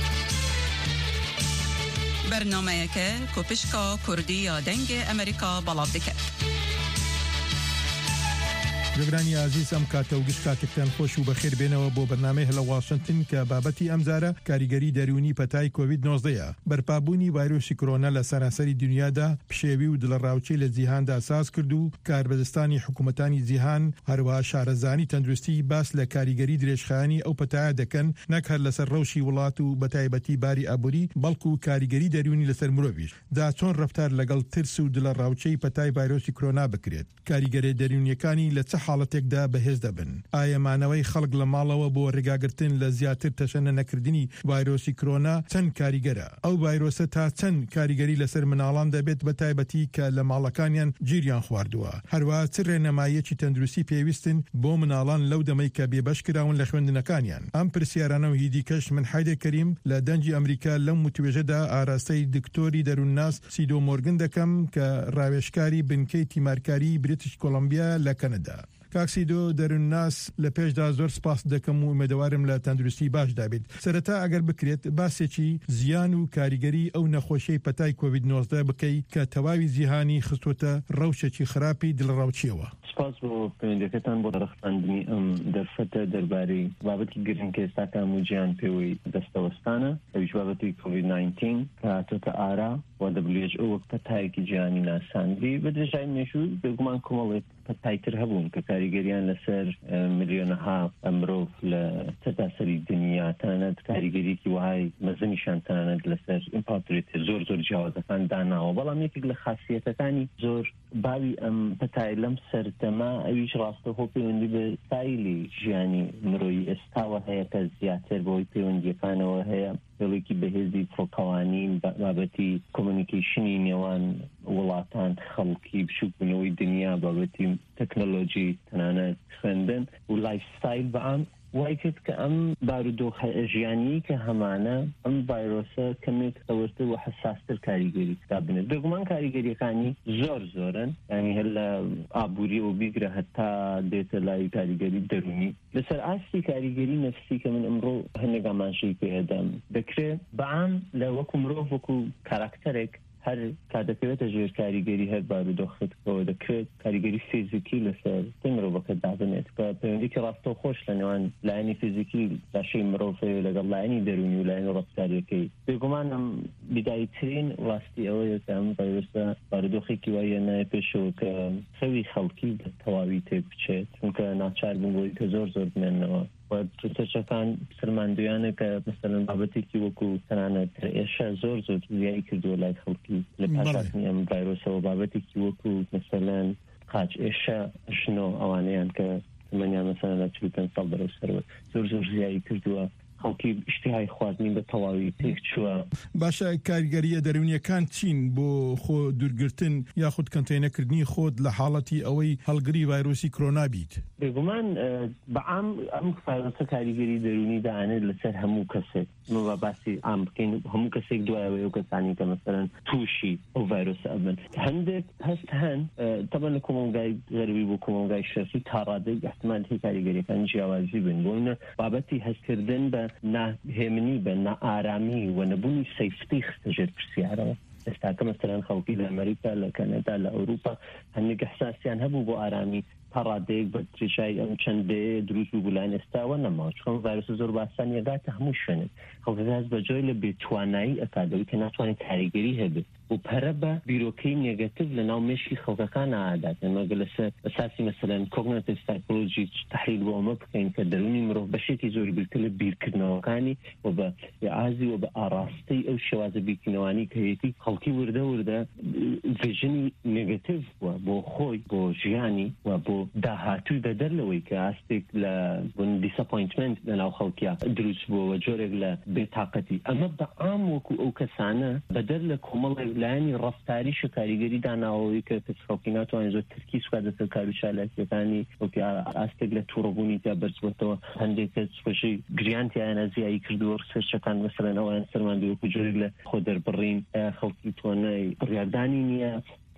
بەرنامەیەکە کۆپشکا کوردی یا دەنگی ئەمریکا بەڵاو دەکات. جگرانی عزیز ئەم کاتە و گشت کاتێکتان خۆش و بەخێر بێنەوە بۆ بەرنامەی هەلە واشنگتن کە بابەتی ئەمجارە کاریگەری دەرونی پەتای کۆڤید-19 بەرپابوونی ڤایرۆسی کۆرۆنا لە سەراسەری دنیادا پشێوی و دڵڕاوچەی لە جیهاندا ساز کرد و کاربەدەستانی حکوومەتانی جیهان هەروەها شارەزانی تەندروستی باس لە کاریگەری درێژخایانی ئەو پەتایە دەکەن، نەک هەر لەسەر ڕەوشی وڵات و بەتایبەتی باری ئابووری، بەڵکو کاریگەری دەرونی لەسەر مرۆڤیش دا چۆن ڕەفتار لەگەڵ ترس و دڵڕاوچەی پەتای ڤایرۆسی کۆرۆنا بکرێت. کاریگەری دەرونیەکانی لە چه حاڵەتێکدا بەهێز دەبن؟ ئایا مانەوەی خەڵک لە ماڵەوە بۆ ڕێگاگرتن لە زیاتر تەشەنە نەکردنی ڤایرۆسی کۆرۆنا چەند کاریگەرە؟ ئەو ڤایرۆسە تا چەند کاریگەری لەسەر مناڵان دەبێت بەتایبەتی کە لە ماڵەکانیان گیریان خواردووە؟ هەروەها چ ڕێنەماییەکی تەندروستی پێویستن بۆ مناڵان لەو دەمەی کە بێبەش کراون لە خوێندنەکانیان؟ ئەم پرسیارانە و هیدی کەش من حیدر کەریم لە دەنجی ئەمریکا لەم متوێژەدا ئاراستەی دکتۆری دەروونناس سیدۆ مۆرگن دەکەم کە ڕاوێژکاری بنکەی تیمارکاری بریتیش کۆلۆمبیا لە کەنەدا. کاکسیدۆ دەروونناس لە پێشدا زۆر سپاس دەکەم و مێدەوارم لە تەندروستی باش دابێت. سەرەتا ئەگەر بکرێت باسێکی زیان و کاریگەری ئەو نەخۆشیی پەتای کۆڤید-19 بکەی کە تەواوی جیهانی خستوتە ڕەوشێکی خراپی دڵڕاوچیەوە. سپاس بۆ پەیوەندیەکەتان بۆ ڕەخساندنی ئەم دەرفەتە دەربارەی بابەتی گرنگ کە ئێستا هەموو گیان پێوەی دەستەوەستانە، ئەویش بابەتی کۆڤید-19 کە هاتۆتە ئارا و WHO وەک پەتایەکی جیهانی ناساندی. بە درێژایی مێژوو بێگومان کۆمەڵێک پەتایتر هەبوون کە کاریگەریان لەسەر ملیۆنەها مرۆڤ لە سەرتاسەری دنیا، تەنانەت کاریگەریەکی وهای مەزنیشان تەنانەت لەسەر ئیمپاتریتر زۆر جیاوازەکان داناوە. بەڵام یەکێک لە خاصیەتەکانی زۆر باوی ئەم پەتای لەم سەردەما ئەویش ڕاستەخۆ پەیوەندی بە ستایلی ژیانی مرۆیی ئێستاوە هەیە کە زیاتر بۆی پەیوەندیەکانەوە هەیە، پێڵێکی بەهێزی فڵقەوانین بابەتی کۆمونیکیشنی نێوان وڵاتان، خەڵکی بچووکبوونەوەی دنیا، بابەتی تەکنۆلۆژی، تەنانەت خوێندن و لایفستایل بەعام وای کرد کە ئەم بارودۆخە ژیانی کە هەمانە ئەم ڤایرۆسە کەمێک ئەوەتر و حساستر کاریگەری کتاب بنێت. بێگومان کاریگەریەکانی زۆرن، یعنی هەر لە ئابووری و بیگرە هەتا دێتە لای کاریگەری دەرونی. لەسەر ئاستی کاریگەری نەفسی کە من ئەمڕۆ هەندێک ئامانجەی پێدەم دەکرێت بەعام لە وەکو مرۆڤ وەکو کاراکتەرێک هەر کاتەکەوێتە ژێر کاریگەری هەر بارودۆخەکەەوە دەکرێت کاریگەری فیزیکی لەسەر مرۆڤەکە دابنێت کە پەیوەندیکی ڕاستە خۆش لە نێوان لایەنی فیزیکی لاشەی مرۆڤ لەگەڵ لایەنی دەرونی و لایەنی ڕەفتاریەکەی. بێگومان ئەم بیدایترین ڕاستی ئەوەیە کە ئەم ڤایرۆسە بارودۆخێکی وایە نایە پێشەوە کە خەوی خەڵکی بە تەواوی تێ بچێت، چونکە ناچار بوون بۆی کە زۆر بمێننەوە. ترسەکان سەرماندویانە کە مەسەلەن بابەتێکی وەکو تەنانەت ئێشە زۆر زیایی کردووە لای خەڵکی لە پاشاتنی ئەم ڤایرۆسەوە، بابەتێکی وەکو مەسەلەن قاچ ئێشە ژنۆ ئەوانەیان کە تەمەنیان مەسەلەن لە 45 ساڵ بەرەو سەرەوە زۆر زیایی کردووە، خەڵکی شتیهای خواردنی بە تەواوی تێک چووە. باشە کاریگەریە دەرونیەکان چین بۆ خۆ دوورگرتن یاخود کەنتێنەکردنی خۆت لە حاڵەتی ئەوەی هەڵگری ڤایرۆسی کۆرۆنا بیت؟ بێگومان بەعام ئەم ڤایرۆسە کاریگەری دەرونی دەانێت لەسەر هەموو کەسێک. مەوە باسی ئام بکەین هەموو کەسێک دوایەوە ئەو کەسانی کە مەسەلەن تووشی ئەو ڤایرۆسە ئەبن. هەندێک هەست هەن تەبەن لە کۆمەڵگای غەربی بۆ کۆمەڵگای شەرقی تا ڕادەی احتیمال هەیە کاریگەریەکان جیاوازی بن، بۆ بابەتی هەستکردن بە ناهێمنی بە نائارامی و نەبوونی سەیفتی خستەژێر پرسیارەوە. ئێستاکە مەسەلەن خەڵکی لە ئەمریکا، لە کەنەدا، لە ئەوروپا هەندێک حساسیان هەبوو بۆ ئارامی تا ڕادەیەک بە تریشای ئەم چەندەیە دروست بوو بوولان ئێستاوە نەماوە، چۆن ڤایرۆسە زۆر باسان یەگاتە هەموو شوێنێک. خەڵکەکە هەست بەجۆی لە بێتوانایی ئەکادەوەی کە ناتوانێت کاریگەری هەبێت و پەرە بە بیرۆکەی نێگەتیڤ لە ناو مێشکی خەڵکەکان ئاعادات. ئەمەگە لەسەر ئەساسی مەسەلەن کۆگنێتیڤ سایکۆلۆجی تحلیل بۆ ئەمە بکەین کە دەرونی مرۆڤ بەشێکی زۆری بریتە لە بیرکردنەوەکانی و بە ئازی و بە ئاڕاستی ئەو شێوازە بیرکردنەوانی کە هەیەی خەڵکی وردە ڤیژنی نێگەتیڤ وە بۆ خۆی، بۆ ژیانی و بۆ بۆ داهاتووی بەدەر لەوەی کە ئاستێک لە دیسەپۆینتمنت لەناو خەڵکیە دروست بووەوە جۆرێک لە بێتاقەتی ئەمە بەعام وەکو ئەو کەسانە بەدەر لە کۆمەڵێک لایەنی ڕەفتاری شکاریگەری داناوەوەی کە کەس خەڵکی ناتوانێت زۆر ترکی سوکات دەسەر کار و چالاکیەکانی وەکی ئاستێک لە تووڕەبوونی تا بەرچوەتەوە هەندێک کەس خۆشی گریانتیانە زیایی کردووە ریسێرچەکان مەسەلەن ئەویان سەرماندووە وەکو جۆرێک لە خۆ دەربڕین خەڵکی توانای بڕیاردانی نییە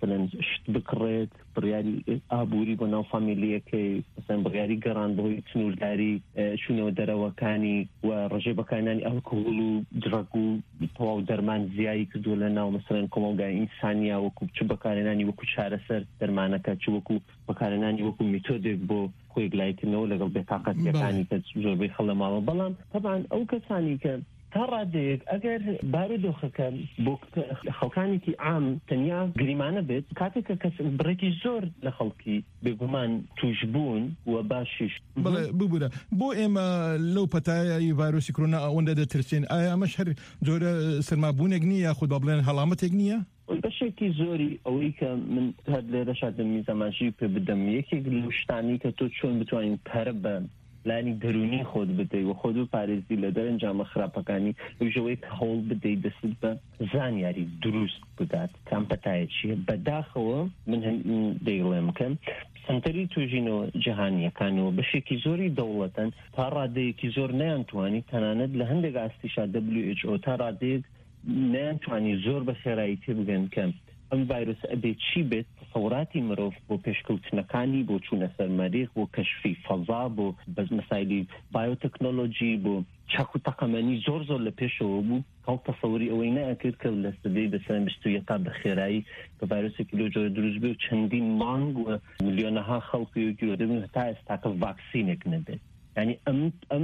شت بکڕێت بڕیاری ئابووری بۆ ناو فامیلیەکەی مثلا بڕیاری گەڕان بۆی سنوورداری چوونەوە دەرەوەکانی و ڕێژەی بەکارهێنانی ئەلکۆهۆڵ و درەگ و تەواو دەرمان زیایی کردووە لە ناو مثلا کۆمەلگای ئینسانیا وەکو چ بەکارهێنانی وەکو چارەسەر دەرمانەکە چ وەکو بەکارهێنانی وەکو میتۆدێک بۆ خۆی گلایکردنەوە لەگەڵ بێتاقەتیەکانی کە زۆربەی خەڵ لە ماوە بەڵام طبعاً ئەو کەسانی کە تا ڕادەیەک ئەگەر بارودۆخەکە بۆ خەڵکانێکی عام تەنیا گریمانە بێت کاتێککە کەس بڕێکی زۆر لە خەڵکی بێگومان توش بوون و باشیش بڵێ ببوورە بۆ ئێمە لەو پەتایە ڤایرۆسی کۆرۆنا ئەوەندە دەترسێن ئایا ئەمەش هەر جۆرە سەرمابوونێک نییە یاخود با بڵێن هەڵامەتێک نییە؟ بەشێکی زۆری ئەوەی کە من هەر لێرە شادەمی زەماشی پێ بدەم یەکێک لەو شتانی کە تۆ چۆن بتوانین پەرە بە لانی دەرونی خۆت بدەیت و خۆت و پارێزی لە دەرەنجامە خراپەکانی ژەوەی کە هەوڵ بدەیت دەست بە زانیاری دروست بدات کام پەتایە چیە بەداخەوە من دەیڵێم کەم سنتەری توژینەوە جیهانیەکانەوە بەشێکی زۆری دەوڵەتەن تا ڕادەیەکی زۆر نەیانتوانی تەنانەت لە هەندێک ئاستیشا WHO تا ڕادەیەک نەیانتوانی زۆر بە خێرایی تێ بگەن کەم ئەم ڤایرۆس ئەبێت چی بێت تەسەوراتی مرۆڤ بۆ پێشکەوتنەکانی بۆ چوونە سەر مەریخ بۆ کەشفی فەزا بۆ مەسایلی بایۆتەکنۆلۆژی بۆ چاک و تەقەمەنی زۆر زۆر لە پێشەوە بوو هەڵ تەسەوری ئەوەی نەکرد کە لە سەدەی بەسەر 21 تا بە خێرایی کە ڤایرۆسێکی لەو جۆرە دروست بێ و چەندین مانگ و ملیۆنەها خەڵکی گیرۆ دەبن هەتا ئێستاکە ڤاکسینێک نەبێت يعني ئەم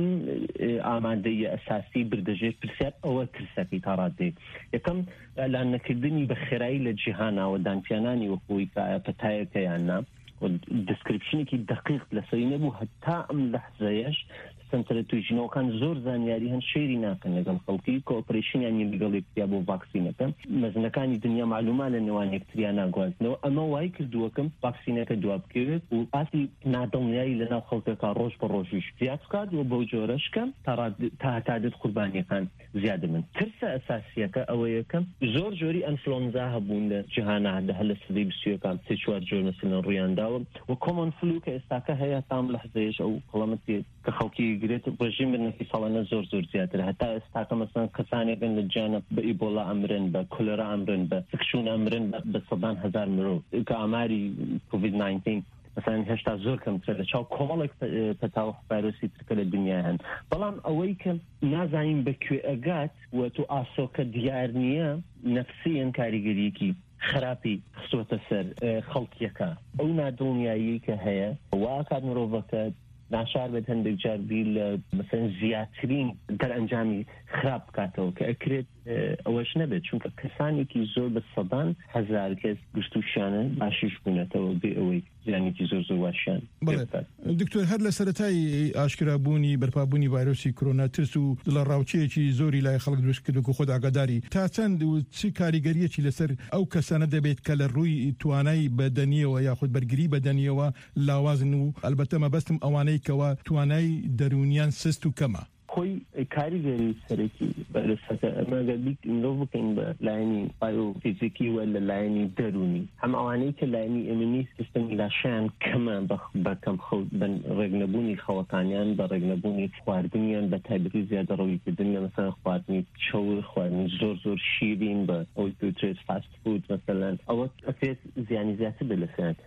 ئامادەیە ئەساسی بردەژێت پرسیار ئەوە ترسەکەی تا ڕادێک یەکەم ئەلان نەکردنی بە خێرایی لە جیهاناوە دانپیانانی وەکوی کە پەتایەکە یاننا دیسکریپشنێکی دقیق لەسەری نەبوو هەتا ئەم لەحزەیەش سنتەرە توژینەوەکان زۆر زانیاری هەن شێری ناکەن لەگەڵ خەڵکی کۆپەرێشنیانی لەگەڵ یەکتیا بۆ ڤاکسینەکە مەزنەکانی دنیا معلومات لە نێوان یەکتریا ناگوازنەوە ئەمە وای کردووەکەم ڤاکسینەکە دواب بکەوێت و ئاتی نادڵنیایی لەناو خەڵکەکە ڕۆژ بە ڕۆژیش زیاد بکات و بەو جۆرەشکەم تا هەتادت قوربانیەکان زیادە من ترسە ئەساسیەکە ئەوەیەکەم زۆر جۆری ئەنفلۆنزا هەبوون لە جیهانە هەر لە سەدەی 20ەکان سێ چوار جۆر مەسەلەن ڕوویانداوە و کۆمۆن فلو کە ئێستاکە هەیە تام لەحزەیەش ئەو قەڵەمەتی کە خەڵکی گرێت ڕژیم بنەکی ساڵانە زۆر زیاتر هەتا ئێستاکە مەسەڵەن کەسانێکن لە جیانە بە ئیبۆلا ئەمرن بە کۆلێرا ئەمرن بە سکشون ئەمرن بە سەدان هەزار مرۆڤ کە ئاماری کوڤید 19 مثلا هێشتا زۆر کەمتر لە چاو کۆمەڵێک پەتاوە ڤایرۆسی ترکە لە دنیا هەن بەڵام ئەوەی کە نازانین بەکوێ ئەگات و تو ئاسۆکە دیار نییە نەفسیەن کاریگەریەکی خراپی خسوەتە سەر خەڵکیەکە ئەو نادڵنیایی کە هەیە واکات مرۆڤەکە ناشار بێت هەندێک جار بیر لە مثلا زیاترین دەرئەنجامی خراپ بکاتەوە کە ئەکرێت ئەوەش نەبێت چونکە کەسانێکی زۆر بە سەدان هەزار کەس گشتوشیانە باشیش بوونەتەوە بێ ئەوەی زیانێکی زۆر واشیان دکتۆر هەر لە سەرەتای ئاشکرابوونی بەرپابوونی ڤایرۆسی کۆرۆنا ترس و دڵە ڕاوچەیەکی زۆری لای خەڵک دروست کردو خۆ ئاگاداری تا چەند و چی کاریگەریەکی لەسەر ئەو کەسانە دەبێت کە لە ڕووی توانای بەدەنیەوە یاخود بەرگری بەدەنیەوە لاوازن و ئەلبەتە مەبەستم ئەوانەی کەوا توانای دەرونیان سست و کەمە خۆی کاریگەری سەرەکی بەرسەکە ئەمەگە مرۆڤ بکەین بە لایەنی بایۆفیزیکی و لە لایەنی دەرونی هەم ئەوانەی کە لایەنی ئیمونی سیستەمی لاشیان کەمە بە کەم بە ڕێگنەبوونی خەوەکانیان بە ڕێگنەبوونی خواردنیان بە تایبەتی زیادە ڕەویکردن لە مەسەڵەن خواردنی چەور خواردنی زۆر شیرین بە ئەوەی پێوترێت فاست فود مەسەڵەن ئەوە ئەفێت زیانی زیاتر بێت لەسەریان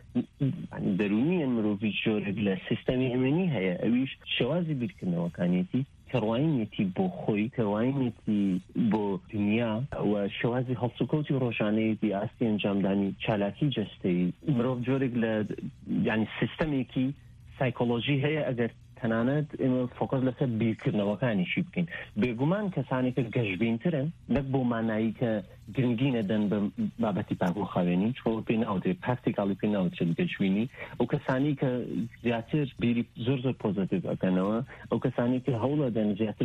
دەرونیان مرۆڤی جۆرێک لە سیستەمی ئیمونی هەیە ئەویش شێوازی بیرکردنەوەکانیەتی کەڕواینێتی بۆ خۆی کەڕواینێتی بۆ دنیا و شێوازی هەڵسوکەوتی ڕۆژانەیەتی ئاستی ئەنجامدانی چالاکی جەستەی مرۆڤ جۆرێک لە یعنی سیستەمێکی سایکۆلۆژی هەیە ئەگەر تەنانەت ئێمە فۆکەس لەسەر بیرکردنەوەکانیشی بکەین بێگومان کەسانێکە گەشتبینترن نەک بۆ مانایی کە گرنگی نەدەن بە بابەتی پاکوخاوێنی چۆ پێ ناوترێت پراکتیکاڵی پێ ناوترێت گەشتبینی ئەو کەسانی کە زیاتر بیری زۆر پۆزیتیڤ ئەکەنەوە ئەو کەسانی کە هەوڵ دەدەن زیاتر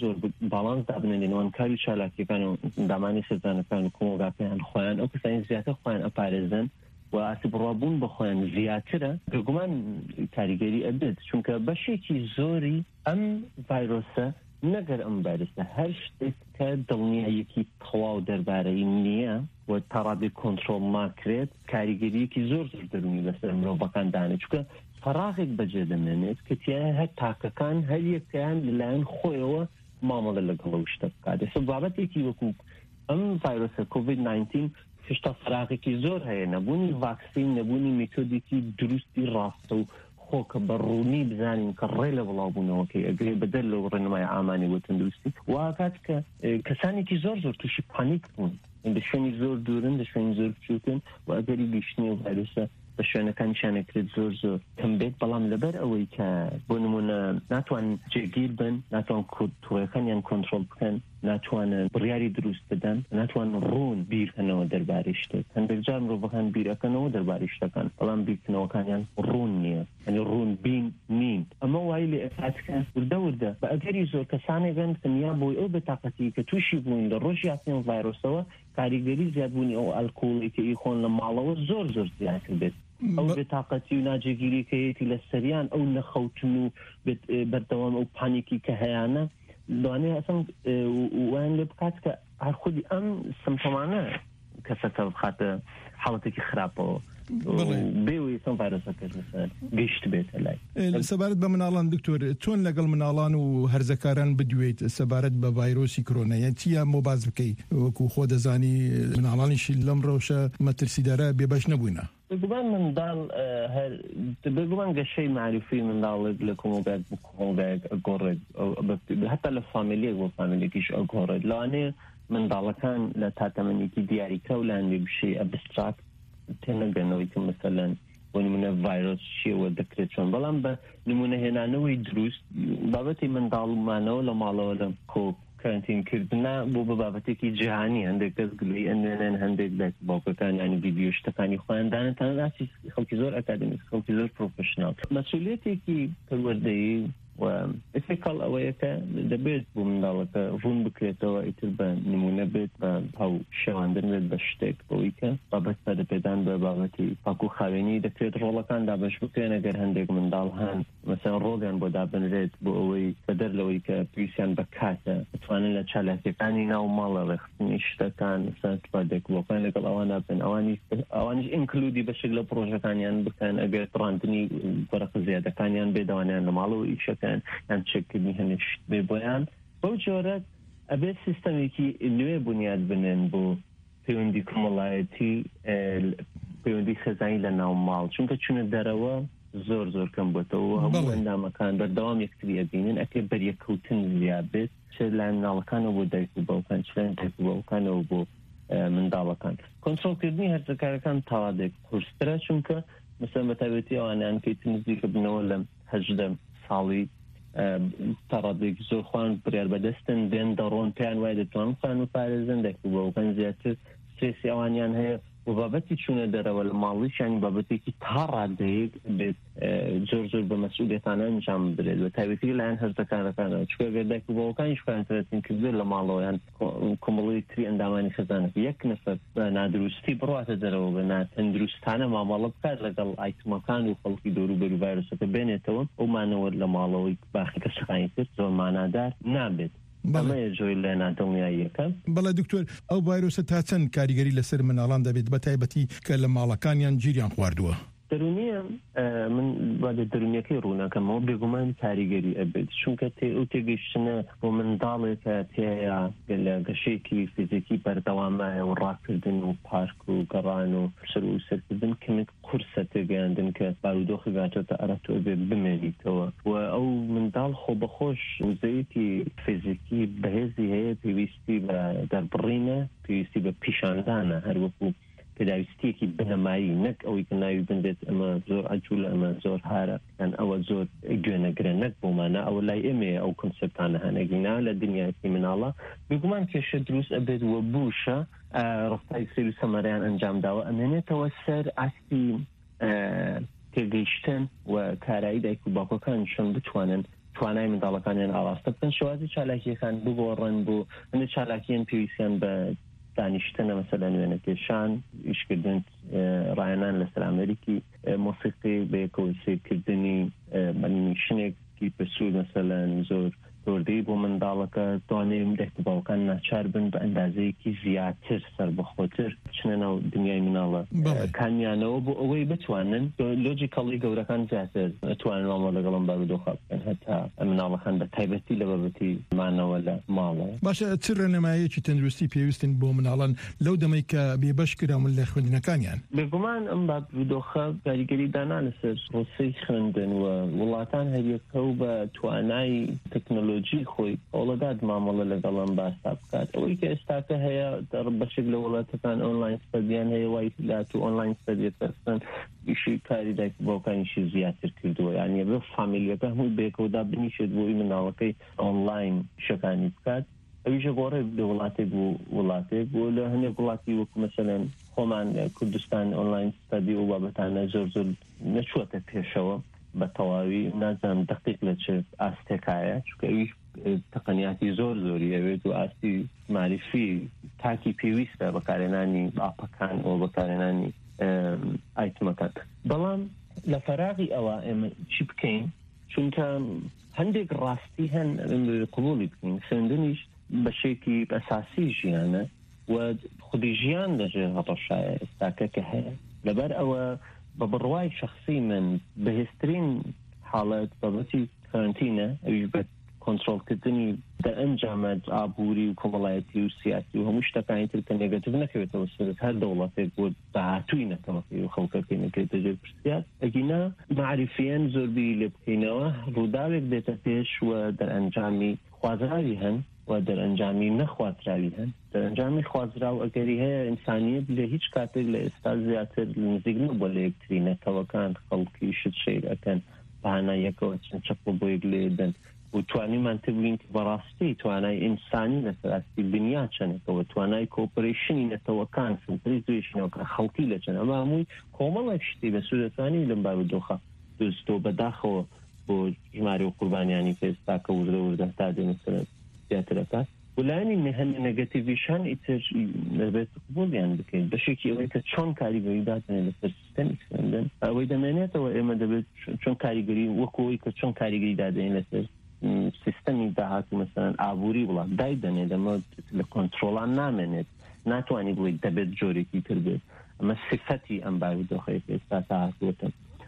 باڵانس دابنێنەوەن کاری چالاکیەکان و دامانی سەردانەکان و کۆمەڵگاکەیان خۆیان ئەو کەسانی زیاتر خۆیان ئەپارێزن و ئاسیبڕابوون بەخۆیان زیاترە بێگومان کاریگەری ئەبێت چونکە بەشێکی زۆری ئەم ڤایرۆسە نەگەر ئەم ڤایرۆسە هەر شتێک کە دڵنیایەکی تەواو دەربارەی نییە و تەڕابێ کۆنتڕۆڵ ماکرێت کاریگەریەکی زۆر دەرونی بەسەر مرۆڤەکان دانێت چونکە فەراغێک بەجێ دەمێنێت کە تیایە هەر تاکەکان هەر یەکیان لەلایەن خۆیەوە مامەڵە لەگەڵ ئەو شتە بکات ئێستا بابەتێکی وەکو ئەم ڤایرۆسە کۆڤید-19 هێشتا فەراغێکی زۆر هەیە نەبوونی ڤاکسین نەبوونی میتۆدێکی دروستی ڕاستە و خۆکە بەڕوونی بزانین کە ڕێ لە بڵاوبوونەوەکەی ئەگرێ بەدەر لەو ڕێنمای ئامانی بۆ تەندروستی واکات کە کەسانێکی زۆر تووشی پانیک بوون لە شوێنی زۆر دوورن لە شوێنی زۆر بچووکن و ئەگەری گەیشتنی و ڤایرۆسە بە شوێنەکانیشانەکرێت زۆر کەم بێت بەڵام لەبەر ئەوەی کە بۆ نمونە ناتوان جێگیر بن ناتوان تووڕەکانیان کۆنتڕۆڵ بکەن ناتوانن بڕیاری دروست بدەن ناتوان ڕوون بیرکەنەوە دەربارەی شتێک هەندێک جار مرۆڤەکان بیرەکەنەوە دەربارەی شتەکان بەڵام بیرکردنەوەکانیان ڕوون نییە یعنی ڕوون بین نین ئەمە وای لێ ئەفاتکە وردە بە ئەگەری زۆر کەسانێکن تەنیا بۆی ئەو بەتاقەتی کە تووشی بوون لە ڕۆژ یاسین ڤایرۆسەوە کاریگەری زیادبوونی ئەو ئەلکۆڵێکی خۆن لە ماڵەوە زۆر زیاتر بێت ئەو بێتاقەتی و ناجێگیریکەیەتی لە سەریان ئەو نەخەوتن و بەردەوام ئەو پانیکی کە هەیەە دوانێ ئەسم ویان لێ بکات کە هەر خودی ئەم سمتۆمانە کەسەکە بخاتە حاڵەتێکی خراپەوە بێوی سم ڤایرۆسەکەش گەیشت بێتە لای سەبارەت بە مناڵان دکتۆر چۆن لەگەڵ مناڵان و هەرزەکاران بدوێت سەبارەت بە ڤایرۆسی کۆرۆنایە چیە مۆباز بکەیت وەکو خۆ دەزانی مناڵانیشی لەم ڕەوشە مەترسیدارە بێبەش نەبووینە بگومان منداڵ بگومان گەشەی معروفی منداڵێک لە کۆمەڵگایەک ئەگۆڕێت هەتا لە فامیلێک بۆ فامیلێکیش ئەگۆڕێت لەوانەیە منداڵەکان لە تاتەمەنێکی دیاریکە و لاندێ بشەی ئەبسترات تێنەگەنەوەی کە مەسەلەن بۆ نمونە ڤایرۆس چیەوە دەکرێت چۆن بەڵام بە نمونە هێنانەوەی دروست بابەتی منداڵمانەوە لە ماڵەوە لە کارنتینکردنا بۆ بە بابەتێکی جیهانی هەندێک کەس گلەی ئەنوێنن هەندێک دایک باوکەکان ینی ڤیدیۆ شتەکانی خۆیاندانن تەناناتی خەڵکی زۆر ئەکادمیک خەڵکی زۆر پرۆفشناڵ مەسئولیەتێکی پەروەردەیی و ئفێکاڵ ئەوەیە کە دەبێت بۆ منداڵەکە ڕوون بکرێتەوە ئیتر بە نمونە بێت بە هاو شێواندن بێت بە شتێک بەوەی کە بابەت پەدەپێدان بە بابەتی پاک و خاوێنی دەکرێت ڕۆڵەکان دابش بکرێن ئەگەر هەندێک منداڵ هەن مەسەڵەن ڕۆڵیان بۆ دابنرێت بۆ ئەوەی بەدەر لەوەی کە پێویستیان بەکاتە بتوانن لە چالاکیەکانی ناو ماڵە ڕێخستنی شتەکان دێکڵۆکان لەگەڵ ئەوانە بن ئەوانیش ئینکلودی بەشێک لە پرۆژەکانیان بکەن ئەگەر ڕاندنی وەرەقە زیادەکانیان بێدەوانیان لە ماڵەوە ئیشەکەن یان چێککردنی هەنێشت بێ بۆیان بەو جۆرە ئەبێت سیستەمێکی نوێ بنیاد بنێن بۆ پەیوەندی کۆمەڵایەتی پەیوەندی خێزانی لە ناو ماڵ چونکە چونە دەرەوە زۆر کەم بۆتەوە هەموو ئەندامەکان بەردەوام یەکتری ئەبینن ئەکرێ بەریەکەوتن زیاد بێت چ لایەن مناڵەکانەوە بۆ دایک و باوکان چ لایەن دایک و باوکانەوە بۆ منداڵەکان کۆنتڕۆڵکردنی هەرزەکارەکان تاوادێک قورسترە چونکە مەسەڵەن بەتایبەتی ئەوانیان کەیت نزیکە بنەوە لە 18 ساڵی تەڕادێکی زۆر خوان بڕیار بەدەستن بێن دەڕۆن پێیان وای دەتوان خوان و پارێزن دایک و باوکان زیاتر سێسی ئەوانیان هەیە و بابەتی چوونە دەرەوە لە ماڵیشانی بابەتێکی تا ڕادەیەک بێت زۆر بە مەسئولیەتانە ئەنجام بدرێت بە تایبەتی لایەن هەرزەکانەکانەوە چونکە ئەگەر دایک و باوکانیش خوێنترەتین کردوێت لە ماڵەوە یان کۆمەڵی تری ئەندامانی خەزانەکە یەک نەفەر بە نادروستی بڕاتە دەرەوە بە ناتەندروستانە مامەڵە بکات لەگەڵ ئایتمەکان و خەڵکی دەوروبەر و ڤایرۆسەکە بێنێتەوە ئەو مانەوە لە ماڵەوەی باخی کەسەکانی کرد زۆر مانادار نابێت جۆی لە نادڵنیاییەکە بەڵێ دکتۆر ئەو ڤایرۆسە تا چەند کاریگەری لەسەر مناڵان دەبێت بە تایبەتی کە لە ماڵەکانیان گیریان خواردووە دەرونیە من دەرونیەکەی ڕوونەکەمەوە بێگومان کاریگەری ئەبێت چونکە ئەو تێگەیشتنە بۆ منداڵێکە تێیە لە گەشەیەکی فیزیکی بەردەوامایە و ڕاکردن و پارک و گەڕان و سەر و سەرکردن کەمێک قورسە تێگەیاندن کە بارودۆخی گاتۆتە ئەرەتۆ بێ بمێنیتەوە و ئەو منداڵ خۆ بەخۆش وزەیەکی فیزیکی بەهێزی هەیە پێویستی بە دەربڕینە پێویستی بە پیشاندانە هەروەکو پێداویستیەکی بنەمایی نەک ئەوەی کە ناوی بندێت ئەمە زۆر ئەجوولە ئەمە زۆر هارە یان ئەوە زۆر گوێنەگرە نەک بۆمانە ئەوە لای ئێمێ ئەو کۆنسێپتانە هەنەگینا لە دنیایەتی مناڵە بێگومان کێشە دروست ئەبێت وە بووشە ڕفتاری سەیر و سەمەرەیان ئەنجام داوە ئەمێنێتەوە سەر ئاستی تێگەیشتن و کارایی دایک و باوکەکان چۆن بتوانن توانای منداڵەکانیان ئاراستە بکەن شێوازی چالاکیەکان بگۆڕن بۆ هەندێک چالاکیان پێویستیان بە دانیشتنە مەسەلەن وێنە کێشان ئیشکردن ڕایانان لەسەر ئەمریکی مۆسیقی بەیەکەوە سیرکردنی شنێکی پرسوود مەسەلەن زۆر دۆردەی بۆ منداڵەکە توانێم دەستباوەکان ناچار بن بە ئەندازەیەکی زیاتر سەربەخۆتر بچنە ناو دنیای مناڵە کامیانەوە بۆ ئەوەی بتوانن لۆجیکەڵی گەورەکان زیاتر ئەتوانن مامۆ لەگەڵم بارودۆخە بکەن هەتا مناڵەکان بە تایبەتی لە بابەتی مانەوە لە ماڵەوە. باشە چ ڕێنەمایەکی تەندروستی پێویستن بۆ مناڵان لەو دەمەی کە بێبەش کرامن لە خوێندنەکانیان؟ بێگومان ئەم بارودۆخە کاریگەری دانا لەسەر ڕۆسەی خوێندن و وڵاتان هەریەکە و بە توانای تەکنۆلۆژی خۆی ئەوڵەدات مامەڵە لەگەڵم باستا بکات. ئەوەی کە ئێستاکە هەیە بەشێک لە وڵاتەکان ئۆنلاین سپەدیان هەیە وای لات و ئۆنلاین سپەدیێت دەستن ئیشی کاری دایکباوکانیشی زیاتر کردووە، یعنی بە فامیلیەکە هەمووی بێکەوەدا بنیشێت بۆی مناڵەکەی ئۆنلاین شەکانی بکات. ئەویشە گۆڕێک لە وڵاتێک بۆ وڵاتێک بۆ لە هەندێک وڵاتی وەکو مەسەلەن خۆمان کوردستان ئۆنلاین سپەدی و بابەتانە زۆر نەچووەتە پێشەوە بە تەواوی. نازانم دقیق لە چ ئاستێکایە چونکە ئەویش تەقنیاتی زۆری ئەوێت و ئاستی معرفی تاکی پێویستە بەکارهێنانی ئاپەکان و بەکارهێنانی ئایتمەکان. بەڵام لە فەراغی ئەوە ئێمە چی بکەین؟ چونکە هەندێک ڕاستی هەن قبوڵی بکەین. خوێندنیش بەشێکی ئەساسی ژیانە و خودی ژیان لەژێر هەڕەشایە ئێستاکە کە هەیە. لەبەر ئەوە بە بڕوای شخصی من بەهێزترین حاڵەت بابەتی کارنتینە ئەویش بە کۆنترۆڵکردنی ئەنجامات ئابووری و کۆمەڵایەتی و سیاسی و هەموو شتەکانی تر کە نێگەتیڤ نەکەوێتەوە سەرەت هەر دەوڵاتێک بۆ داهاتووی نەتەوەقی و خەڵکەکەی نەکرێتە ژێر پرسیار. ئەگینا معرفیان زۆربی لێ بکەینەوە ڕووداوێک دێتە پێش و دەرئەنجامی خوازراوی هەن و دەرئەنجامی نەخوازراوی هەن. دەرئەنجامی خوازراو ئەگەری هەیە ئینسانیەت لە هیچ کاتێک لە ئێستا زیاتر نزیک نەبووە لە یەکترینەتەوەکان خەڵکی شت شەیر ئەکەن بەهانە یەکەوە چەند چەق بۆ یەک لێدەن و توانیمان تبووین کە بەڕاستی توانای ئینسانی لەسەراستی دنیا چەندێکەوە توانای کۆپەرێشنی نەتەوەکان فیلتری توێشینەوەکە خەڵکی لە چەند ئەمە هەمووی کۆمەڵێک شتی بە سوودەتوانی لەم بارودۆخە دۆستۆ بەداخەوە بۆ ژمارە و قوربانیانی کە ئێستاکە وردە تا دێنە سەر زیاترەکە. ولایانی نەگەتیڤیشان ئیتر دەبێت قبوڵیان بکەین. بەشێکی ئەوەی کە چۆن کاریگەری دادنێت لەسەر سیستەمی خوێندن ئەوەی دەمێنێتەوە ئێمە دەبێت چۆن کاریگەری وەکەوەی کە چۆن کاریگەری دادێن لەسەر سیستەمی داهاتی مەسەلەن ئابووری وڵات دایدەنێت ئەمە لە کۆنترۆڵان نامێنێت ناتوانانی بڵێ دەبێت جۆرێکی تر بێت. ئەمە صفەتی ئەم بارودۆخەیە کە ئێستا تا هاتووەتە.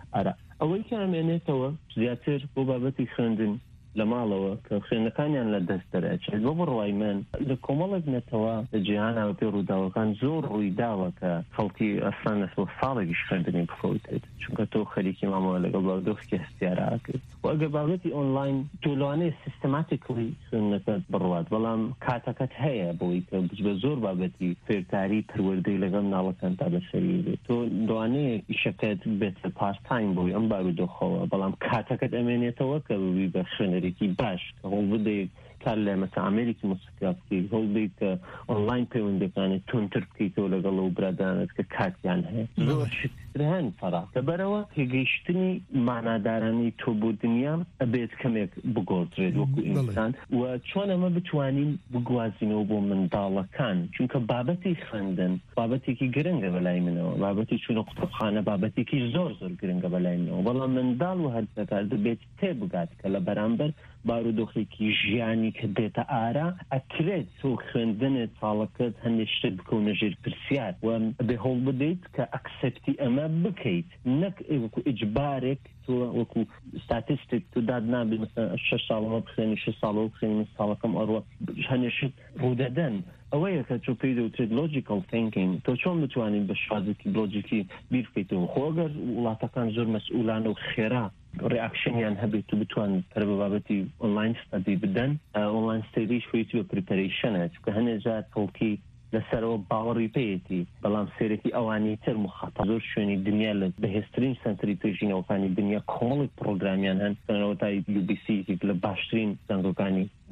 ئەوەی کە ئەمێنێتەوە زیاتر بۆ بابەتی خوێندن لە ماڵەوە کە خوێندنەکانیان لە دەست دەرەچێت بۆ بڕوای من لە کۆمەڵێک نێتەوە لە جیهانەوە پێ ڕووداوەکان زۆر ڕوویداوە کە خەڵکی ئەسڵان لەسەر ساڵێکیش خوێندنی بخەوتێت چونکە تۆ خەریکی مامەوە لەگەڵ بارودۆخێکی هەستیارا کرد و ئەگەر بابەتی ئۆنلاین تۆ لەوانەیە سیستەماتیکلی خوێندنەکەت بڕوات بەڵام کاتەکەت هەیە بۆی کە بە زۆر بابەتی فێرکاری پروەردەی لەگەڵ مناڵەکان تا بەسەری بێت. تۆ لەوانەیە ئیشەکەت بێتە پارتایم بۆی ئەم بارودۆخەوە بەڵام کاتەکەت ئەمێنێتەوە کە ببی بە خوێنەرێکی باش کە هەوڵ بدەیت کار لە مەسە ئەمریکی موسیقا بکەیت هەوڵ بدەیت کە ئۆنلاین پەیوەندەکانت تونتر بکەیتەوە لەگەڵ ئەو برادرانت کە کاتیان هەیە زۆر شتر هەن فەراق. لەبەرەوە تێگەیشتنی مانادارانی تۆ بۆ دنیا ئەبێت کەمێک بگۆڕدرێت وەکو ئینسان و چۆن ئەمە بتوانین بگوازینەوە بۆ منداڵەکان چونکە بابەتی خوێندن بابەتێکی گرنگە بەلای منەوە بابەتی چوونە قوتابخانە بابەتێکی زۆر گرنگە بەلای منەوە بەڵام منداڵ و هەرزەکار دەبێت تێبگات کە لە بەرامبەر بارودۆخێکی ژیانی کە دێتە ئارا ئەکرێت تۆ خوێندنت ساڵەکەت هەندێک شتێک بکەونە ژێر پرسیار و بێ هەوڵ بدەیت کە ئەکسەپتی ئەمە بکەیت نەک وەکو ئیجبارێک تۆ وەکو ستاتیستیک تو داد نابێت مثلا 6 ساڵەوە بخوێنی 6 ساڵەوە بخوێنی ساڵەکەم ئەڕوە هەندێک شت ڕوودەدەن. ئەوەیە کە چۆ پێی دەوترێت لۆجیکەڵ تینکینگ تۆ چۆن بتوانین بە شوازێکی لۆجیکی بیر بکەیتەوە خۆگەر وڵاتەکان زۆر مەسئولانە و خێرا ڕێئاکشنیان هەبێت و بتوان پەر بە بابەتی ئۆنلاین ستەدی بدەن. ئۆنلاین ستەدیش خۆیەتی بە پریپەرێشنە چونکە هەندێک جار خەڵکی لەسەرەوە باوەڕی پێیەتی بەڵام سێرەکی ئەوانی تر مخاطب زۆر شوێنی دنیا لە بەهێزترین سنتری توێژینەوەکانی دنیا کۆمەڵی پرۆگرامیان هەن کەنەوە تا UBC لە باشترین زانکۆکانی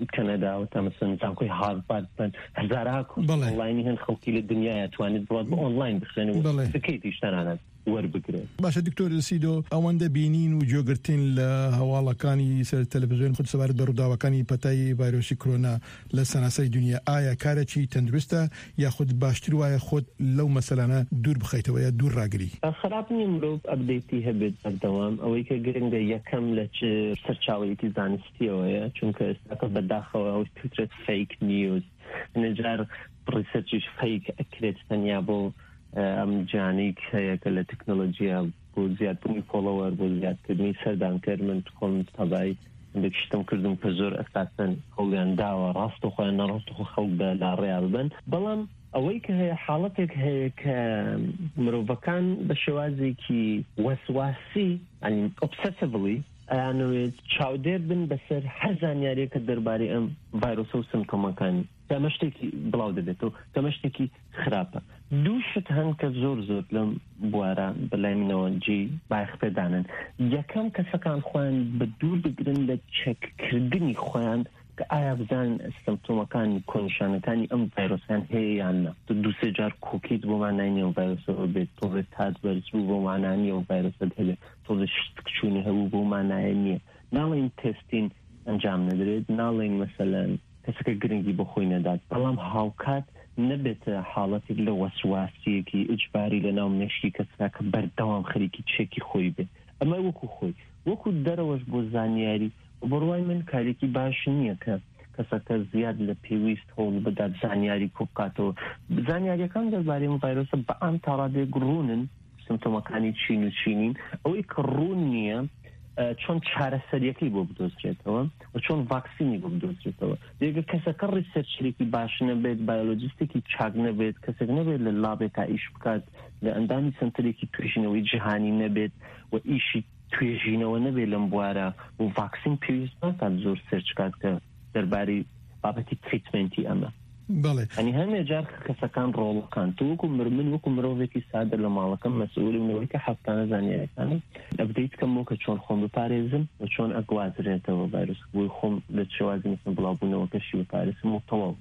كندا وتمثل زانكوي هارفارد هزارها أونلاين هن خلقي للدنيا توانيت براد أونلاين بخشاني بكيت يشتغلنا وەربگرێت. باشە دکتۆر سیدۆ ئەوەندە بینین و جۆگرتین لە هەواڵەکانی سەر تەلەڤیزیۆن خود سەبارەت بە ڕووداوەکانی پەتای ڤایرۆسی کۆرۆنا لە سەراسەری دنیا ئایا کارێکی تەندروستە یاخود باشتر وایە خۆت لەو مەسەلانە دوور بخەیتەوە یا دوور ڕاگری؟ خراپ نییە مرۆڤ ئەپدەیتی هەبێت بەردەوام ئەوەی کە گرنگە یەکەم لە سەرچاوەیەکی زانستیەوەیە چونکە ئێستاکە بەداخەوە ئەو توترێت فیک نیوز نەجار ڕیسەرچیش فیک ئەکرێت تەنیا بۆ ئەم جانێک هەیە کە لە تەکنۆلۆژیا بۆ زیادبوونی فۆڵۆوەر بۆ زیادکردنی سەردانکەر من خۆم تەبای هەندێکشتم کردم کە زۆر ئەساسەن هەوڵیان داوە ڕاست و خۆیان نەڕاست و خەڵک بە لاڕێیا ببن بەڵام ئەوەی کە هەیە حاڵەتێک هەیە کە مرۆڤەکان بە شێوازێکی وەسواسی ئۆبسەسیڤلی ئەیانەوێت چاودێر بن بەسەر هەر زانیاریەکە دەربارەی ئەم ڤایرۆسە و سیمپتۆمەکانی تەمە شتێکی بڵاو دەبێتەوە تەمە شتێکی خراپە. دوو شت هەن کە زۆر لەم بوارە بەلای منەوە جێی بایخپێدانن. یەکەم کەسەکان خۆیان بە دوور بگرن لە چەککردنی خۆیان کە ئایا بزانن سیمپتۆمەکانی کۆنیشانەکانی ئەم ڤایرۆسیان هەیە یان نە. دوو سێ جار کۆکیت بۆ مانای ئەم ڤایرۆسەوە بێت تۆڵێت تات بەرز بوو بۆ مانانی ئەم ڤایرۆسەت هەبێت تۆڵێ شتکچوونی هەبوو بۆ مانایە نییە. ناڵێن تێستین ئەنجام نەدرێت ناڵێن مەسەلەن کەسەکە گرنگی بۆ خۆی نەدات بەڵام هاوکات نەبێتە حاڵەتێک لە وەسواسیەکی ئیجباری لە ناو مێشکی کەسا کە بەردەوام خەریکی چێکی خۆی بێت. ئەمە وەکو خۆی وەکو دەرەوەش بۆ زانیاری بڕوای من کارێکی باش نییە کە کەسەکە زیاد لە پێویست هەوڵ بدات زانیاری کۆبکاتەوە. زانیاریەکان دەربارەی ڤایرۆسە بە ئەم تاڕادێک ڕوونن سیمپتۆمەکانی چین و چینین ئەوەی کە ڕوون نییە چۆن چارەسەریەکەی بۆ بدۆزرێتەوە و چۆن ڤاکسینی بۆ بدۆزرێتەوە. دێگە کەسەکە ڕیسەرچێکی باش نەبێت بایۆلۆجیستێکی چاک نەبێت کەسێک نەبێت لە لابێکا ئیش بکات لە ئەندامی سنتەرێکی توێژینەوەی جیهانی نەبێت و ئیشی توێژینەوە نەبێت لەم بوارە و ڤاکسین پێویست ناکات زۆر سێرچ کات کە دەربارەی بابەتی تریتمنتی ئەمە. ئەنی هەمێ جار کەسەکان ڕۆڵەکان تو وەکو من وەکو مرۆڤێکی سادە لە ماڵەکەم مەسئولەوەی کە هەفتانە زانیاریەکانم ئەبدەیت کەم بۆ کە چۆن خۆم بپارێزم و چۆن ئەگوازرێتەوە ڤایرۆس بۆی خۆم لە شێوازی مەسەڵەن بڵاوبوونەوەکەشی بپارێزم و تەواو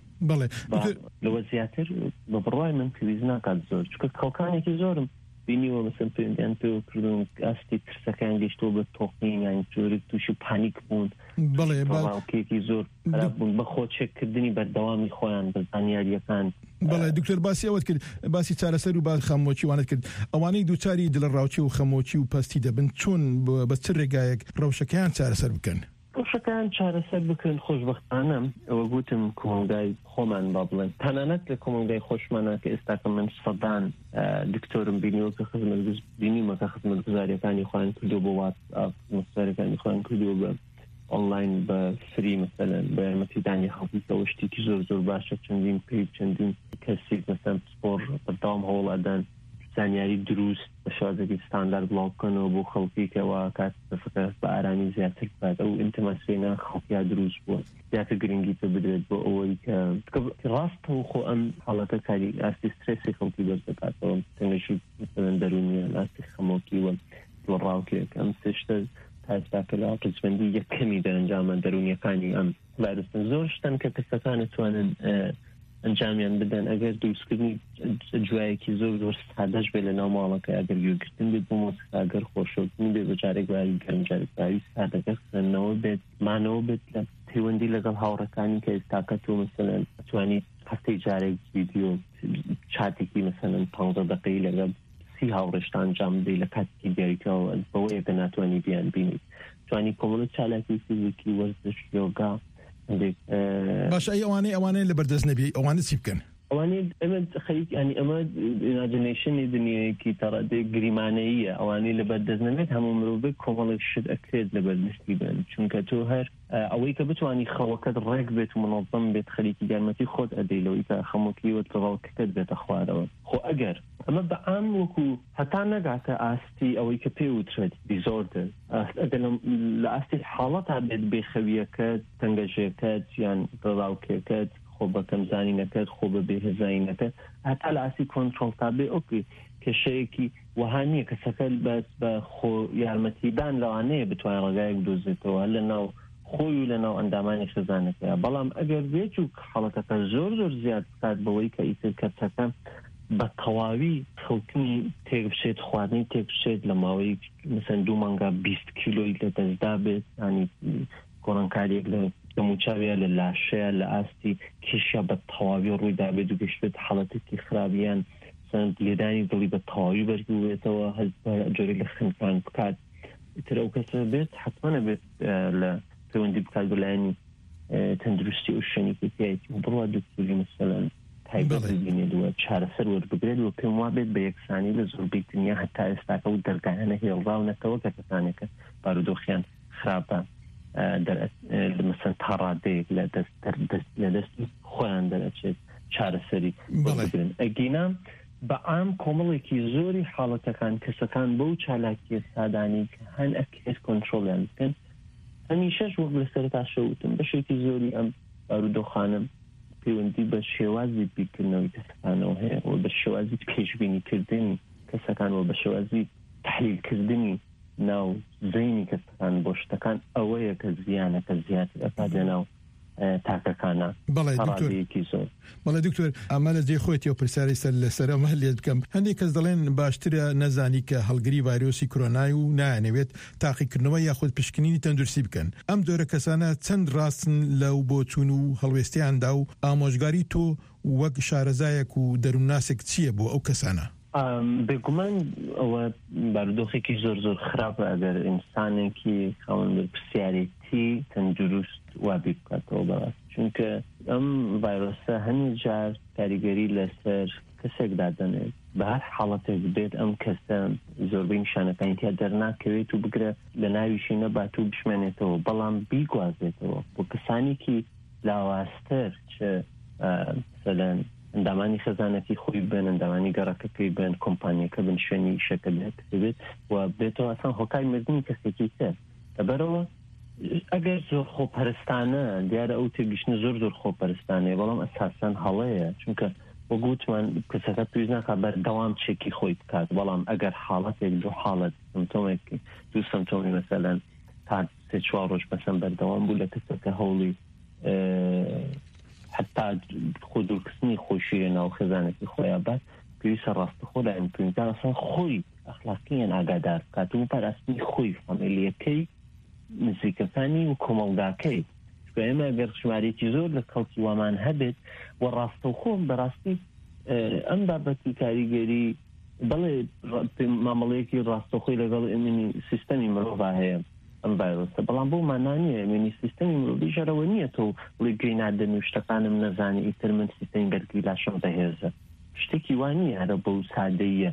لەوە زیاتر بە بڕوای من پێویست ناکات زۆر چونکە خەڵکانێکی زۆرم بینیوە مەسەڵەن پەیوەندیان پێوە کردن ئاستی ترسەکان گەیشتەوە بە تۆقین یان جۆرێک تووشی پانیک بوون ڕاوکێکی زۆر خراپ بوون بە خۆچێککردنی بەردەوامی خۆیان بە زانیاریەکان. بەڵێ دکتۆر باسی ئەوەت کرد باسی چارەسەر و باز خەمۆکی وانت کرد ئەوانەی دووچاری دڵڕاوچی و خەمۆکی و پەستی دەبن چۆن بە چ ڕێگایەک ڕەوشەکەیان چارەسەر بکەن؟ ڕەوشەکان چارەسەر بکەن خۆشبەختانە ئەوە گوتم کۆمەلگای خۆمان با بڵێن تەنانەت لە کۆمەلگای خۆشمانە کە ئێستاکە من سەدان دکتۆرم بینیوە کە بینیمە کە خزمەتگوزاریەکانی خۆیان کردو بۆ واتساپ مەسەرەکانی خۆیان کردو بە ئۆنلاین بە فری مەسەلەن بە یارمەتیدانی خەڵکیەوە شتێکی زۆر باشە چەندین پێی چەندین کەسێک مەسەن سپۆر بەردەوام هەوڵەدەن زانیاری دروست بە شێوازێکی ستاندارد بڵاو بکەنەوە بۆ خەڵکی کەەوە کات دەفەکە بە ئارامی زیاتر بکات ئەو ئینتەماسیێنە خەڵکیا دروست بووە زیاتر گرنگی پێ بدرێت بۆ ئەوەی کە ڕاستەوە خۆ ئەم حاڵەتە کاری ئاستی سترێسی خەڵکی بەردەکاتەوە تەنگەشی مەسەلەن دەرونیە ئاستی خەمۆکی وە دڵڕاوکێک ئەم سێشتە تاساکە لە ڕزبەندی یەکەمی دەرەنجامە دەرونیەکانی ئەم ڤایرۆسن زۆر شتن کە کەسەکان دەتوانن ئەنجامیان بدەن ئەگەر دروستکردنی جوایەکی زۆر سادەش بێت لە ناو ماڵەکە ئەگەر گوێگرتن بێت بۆ مۆسیقاگەر خۆشەوتنی بێت بە جارێک واری گەرم جارێک سادەگەر خوێندنەوە بێت مانەوە بێت لە پەیوەندی لەگەڵ هاوڕەکانی کە ئێستاکە تۆ مەسەلەن ئەتوانیت هەفتەی جارێک ڤیدیۆ چاتێکی مەسەلەن 15 دقەی لەگەڵ 30 هاوڕێشت ئەنجام بدەیت لە کاتێکی دیاریکەوە بەوەیە کە ناتوانانی بیان بینیت توانی کۆمەڵە چالاکی فیزیکی وەرزش یۆگا باش ئەوانەی لە بەردەست نەبی ئەوانە چی بکەن؟ ئەوانەی ئەمە خەریک ینی ئەمە ئیماجینێشنی دنیایەکی تەڕادێک گریمانەییە ئەوانەی لە بەردەست نەبێت هەموو مرۆڤێک کۆمەڵێک شت ئەکرێت لە بەردەستی بن چونکە تۆ هەر ئەوەی کە بتوانی خەوەکەت ڕێک بێت و منەظەم بێت خەریکی یارمەتی خۆت ئەدەی لەوەی کە خەمۆکیوە ڕاوکەکەت بێتە خوارەوە خۆ ئەگەر ئەمە بە ئام وەکو هەتا نەگاتە ئاستی ئەوەی کە پێ وترێت دیزۆردر ئەگەر لە ئاستی حاڵەتا بێت بێخەویەکەت تەنگەژێکەت یان ڕاوکێکەت خۆ بە کەمزانینەکەت خۆ بە بێهێزانینەکەت هەتا لە ئاسی کۆنترۆڵ تا بێ ئۆکی کێشەیەکی وەها نییە کەسەکە بەس بە خۆ یارمەتیدان لەوانەیە بتوانێت ڕێگایەک بدۆزێتەوە لە ناو خۆی لەناو ئەندامانی خزانەکەیە بەڵام ئەگەر بێت و حاڵەتەکە زۆر زیاد بکات بەوەی کە ئیتر کەسەکە بە تەواوی خەوتنی تێکبشێت خواردنی تێکبشێت لە ماوەی مثلا 2 مانگا 20 کیلۆی لە دەستدا بێت ینی گۆڕانکاریەک لە دەموچاویە لە لاشەیە لە ئاستی کێشە بە تەواوی ڕوویدا بێت و گەشتێت حاڵەتێکی خراپیان لێدانی دڵی بە تەواوی بەرگێتەوە هەست بە جۆرێک لە خنکان بکات ئیتر ئەو کەسە بێت حتمەنە بێت لە پەیوەندی بکات بەلایەنی تەندروستی و شوێنی پێیەتی بڕوا دکتۆری مەسەلەن تایبەت ببینێتەوە چارەسەر وەربگرێت و پێم وا بێت بە یەکسانی لە زۆربەی دنیا هەتا ئێستاکە و دەرگایانە هێڵراونەتەوە کە کەسانێکە بارودۆخیان خراپە مثلا تا ڕادەیەک لە دەستی خۆیان دەرەچێت چارەسەری بگرن ئەگینام بە عام کۆمەڵێکی زۆری حاڵەتەکان کەسەکان بەو چالاکیە سادانی کە هەن ئەکرێت کۆنترۆلیان بکەن هەمیشەش وەک لە سەرتا شەوتم بەشێکی زۆری ئەم بارودۆخانم پەیوەندی بە شێوازی بیرکردنەوەی کەسەکانەوە هەیە و بە شێوازی پێشبینیکردنی کەسەکان و بە شێوازی تحلیلکردنی ناو زەینی کەسەکان بۆ شتەکان ئەوەیە کە زیانەکە زیاتر ئەپات لەناو تاکەکانە بەڵێ دکتۆر ئەمە لە جێ خۆیەوە پرسیاری سەر لەسەر ئەمە لێت بکەم هەندێک کەس دەڵێن باشترە نەزانی کە هەڵگری ڤایرۆسی کۆرۆنای و نایانەوێت تاقیکردنەوە یاخود پشکنینی تەندروستی بکەن ئەم جۆرە کەسانە چەند ڕاستن لەو بۆ چوون و هەڵوێستیاندا و ئامۆژگاری تۆ وەک شارەزایەک و دەروونناسێک چییە بۆ ئەو کەسانە؟ بێگومان ئەوە بارودۆخێکی زۆر خراپە ئەگەر ئینسانێکی خاوەندە پرسیارەتی تەندروست وابی بکاتەوە بەڕاست چونکە ئەم ڤایرۆسە هەنی جار کاریگەری لەسەر کەسێکدا دەنێت بە هەر حاڵەتێک بێت ئەم کەسە زۆربەی نیشانەکانی تیا دەرناکەوێت و بگرە لە ناویشی نەبات و بشمێنێتەوە بەڵام بیگوازێتەوە بۆ کەسانێکی لاواستر چه مثلەن ئەندامانی خزانەتی خۆی بن ئەندامانی گەڕەکەکەی بن کۆمپانیەکە بن شوێنی شەکە بێت و بێتەوە ئەسان هۆکای مردنی کەسێکی تر لەبەرەوە ئەگەر زۆر خۆپەرستانە دیارە ئەو تێگەشتنە زۆر خۆپەرستانەیە بەڵام ئەساسەن هەڵەیە چونکە وە گوتمان کەسەکە پێویست ناکات بەردەوام چێکی خۆی بکات بەڵام ئەگەر حاڵەتێک دوو حاڵەت سمتۆمێکی دوو سمتۆمی مەسەلەن تا 3-4 ڕۆژ بەسەم بەردەوام بوو لە کەسەکە هەوڵی حتا خودورکردنی خۆشیە ناو خزانەتی خۆیان بات پێویستە ڕاستەخۆ لە ئەمپینتان ئەسان خۆی ئەخلاقیان ئاگادار بکات و پاراستنی خۆی فامیلیەکەی نزیکەکانی و کۆمەڵگاکەی ئێمە ئەگەر ژمارەیەکی زۆر لە کەڵکی وامان هەبێت و ڕاستەوخۆ بەڕاستی ئەم بابەتی کاریگەری بەڵێ مامەڵەیەکی ڕاستەخۆی لەگەڵ سیستەمی مرۆڤ هەیە ئەم ڤایرۆسە بەڵام بۆ مانانیە مێنی سیستەمی مرۆڤی ژەرەوە نییە تۆ بڵێ گوێی نادەن و شتەکانم نەزانی ئیتر من سیستەمی بەرگری لاشەم بەهێزە شتێکی وانیە هەرە بەو سادەیە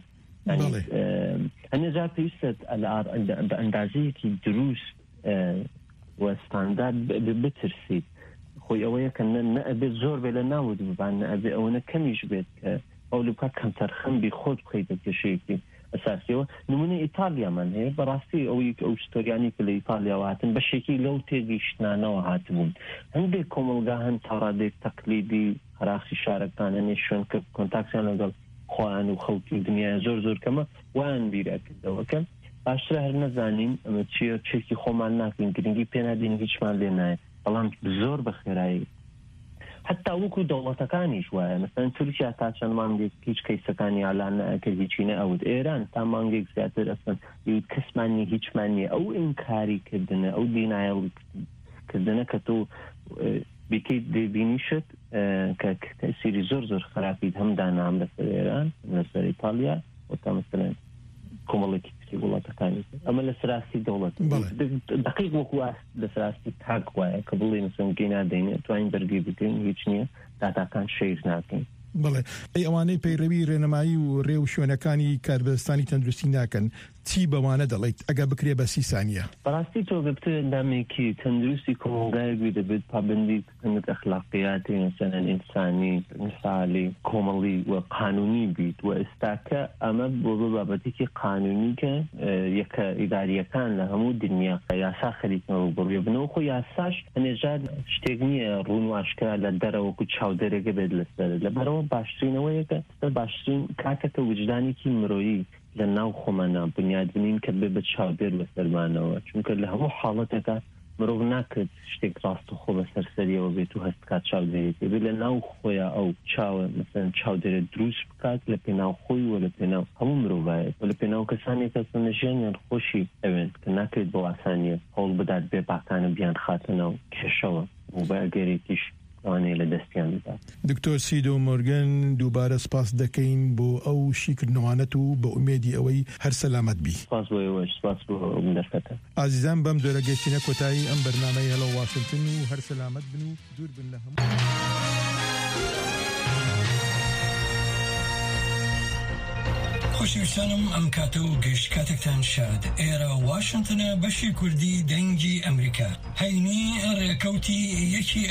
هەنێ جار پێویستە بە ئەندازەیەکی دروست و ستاندارد بترسیت خۆی ئەوەیە کە نەئەبێت زۆر بێ لە ناوت ببان نەئەبێ ئەوەنە کەمیش بێت کە ئەو لە بکات کەمتەرخەمبی خۆت بخەیتە کێشەیەکی ئەساسیەوە نمونە ئیتالیامان هەیە بەڕاستی ئەو ستۆریانی کە لە ئیتالیاوە هاتن بەشێکی لەو تێگەیشتنانەوە هاتبوون هەندێک کۆمەڵگا هەن تا ڕادێک تەقلیدی هەراقی شارەکان هەنێ شوێن کە کۆنتاکتیان لەگەڵ خۆیان و خەڵکی دنیای زۆر کەمە وایان بیرکردەوەکەن باشترە هەر نەزانین ئەمە چیە چێکی خۆمان ناکەین گرنگی پێ نادین هیچمان لێ نایە بەڵام زۆر بەخێرایی حتا وەکو دەوڵەتەکانیش وایە مەسەن تورکیا تا چەند مانگێک هیچ کەیسەکانی ئالان نەکرد هیچی نەئەوت ئێران تا مانگێک زیاتر ئەسن کەسمانی هیچمان نییە ئەو ئینکاریکردنە ئەو دینایەڵکردنە کە تۆ بیکەیت دەبینیشت کە تەسیری زۆر خراپی هەمدانا هەم لەسەر ئێران لەسەر ئیتالیا وەتا مەسەلەن کۆمەڵێکی تری وڵاتەکانی ئەمە لە سراستی دەوڵەت دقیق وەکو لە سراستی تاک وایە کە بڵێ مەسەن گوێی نادەینێت توانین بەرگری بکەین هیچ نییە داتاکان شەیر ناکەین بڵێ ئەی ئەوانەی پەیڕەوی ڕێنەمایی و ڕێو شوێنەکانی کاربەستانی تەندروستی ناکەن چی بەوانە دەڵێیت ئەگە بکرێ بە 30 سانیە بەڕاستی تۆ گەبتە ئەندامێکی تەندروستی کۆمەڵگایەکی دەبێت پابندی بکەنت ئەخلاقیاتی مەسەلەن ئینسانی مثالی کۆمەڵی و قانونی بیت و ئێستاکە ئەمە بۆ بابەتێکی قانونیکە یەکە ئیداریەکان لە هەموو دنیا یاسا خەریکنەوە بڕوێ بنەوە خۆ یاساش هەنێژاد شتێک نییە ڕوون و ئاشکرا لە دەرەوەکو چاودێرێکە بێت لەسەر لەبەرەوە باشترینەوەیەکە باشترین کاتێکە وجدانێکی مرۆیی لە ناو خۆمانە بنیادبنین کە بێ بە چاودێر بەسەرمانەوە چونکە لە هەموو حاڵەتێکە مرۆڤ ناکرد شتێک ڕاستەخۆ بەسەرسەریەوە بێت و هەستکات چاودێریت بێت لە ناو خۆیان ئەو چاوە مثلا چاودێرە دروست بکات لە پێناو خۆی و لە پێناو هەموو مرۆڤایەت و لە پێناو کەسانی کە ژیانیان خۆشی ئەوێن کە ناکرێت بۆ ئاسانیە هەوڵ بدات بێ پاکانە بیان خاتە ناو کێشەوە و بە ئەگەرێتیش لە دەستیان بدات. دکتۆر سیدۆ مۆرگن دووبارە سپاس دەکەین بۆ ئەو شیکردنەوانەت و بە ئومێدی ئەوەی هەر سەلامەت بی. سپاس بۆ ئێوەش، سپاس بۆ دەرفەتە. ئازیزان بەم جۆرە گەشتینە کۆتایی ئەم بەرنامەی هەڵە واشنگتن و هەر سەلامەت بن و دوور بن لە هەموو. خۆشەویستانم ئەم کاتە و گەشت کاتێکتان شاد. ئێرە واشنگتنە بەشی کوردی دەنگی ئەمریکا. هەینی ڕێکەوتی یەکی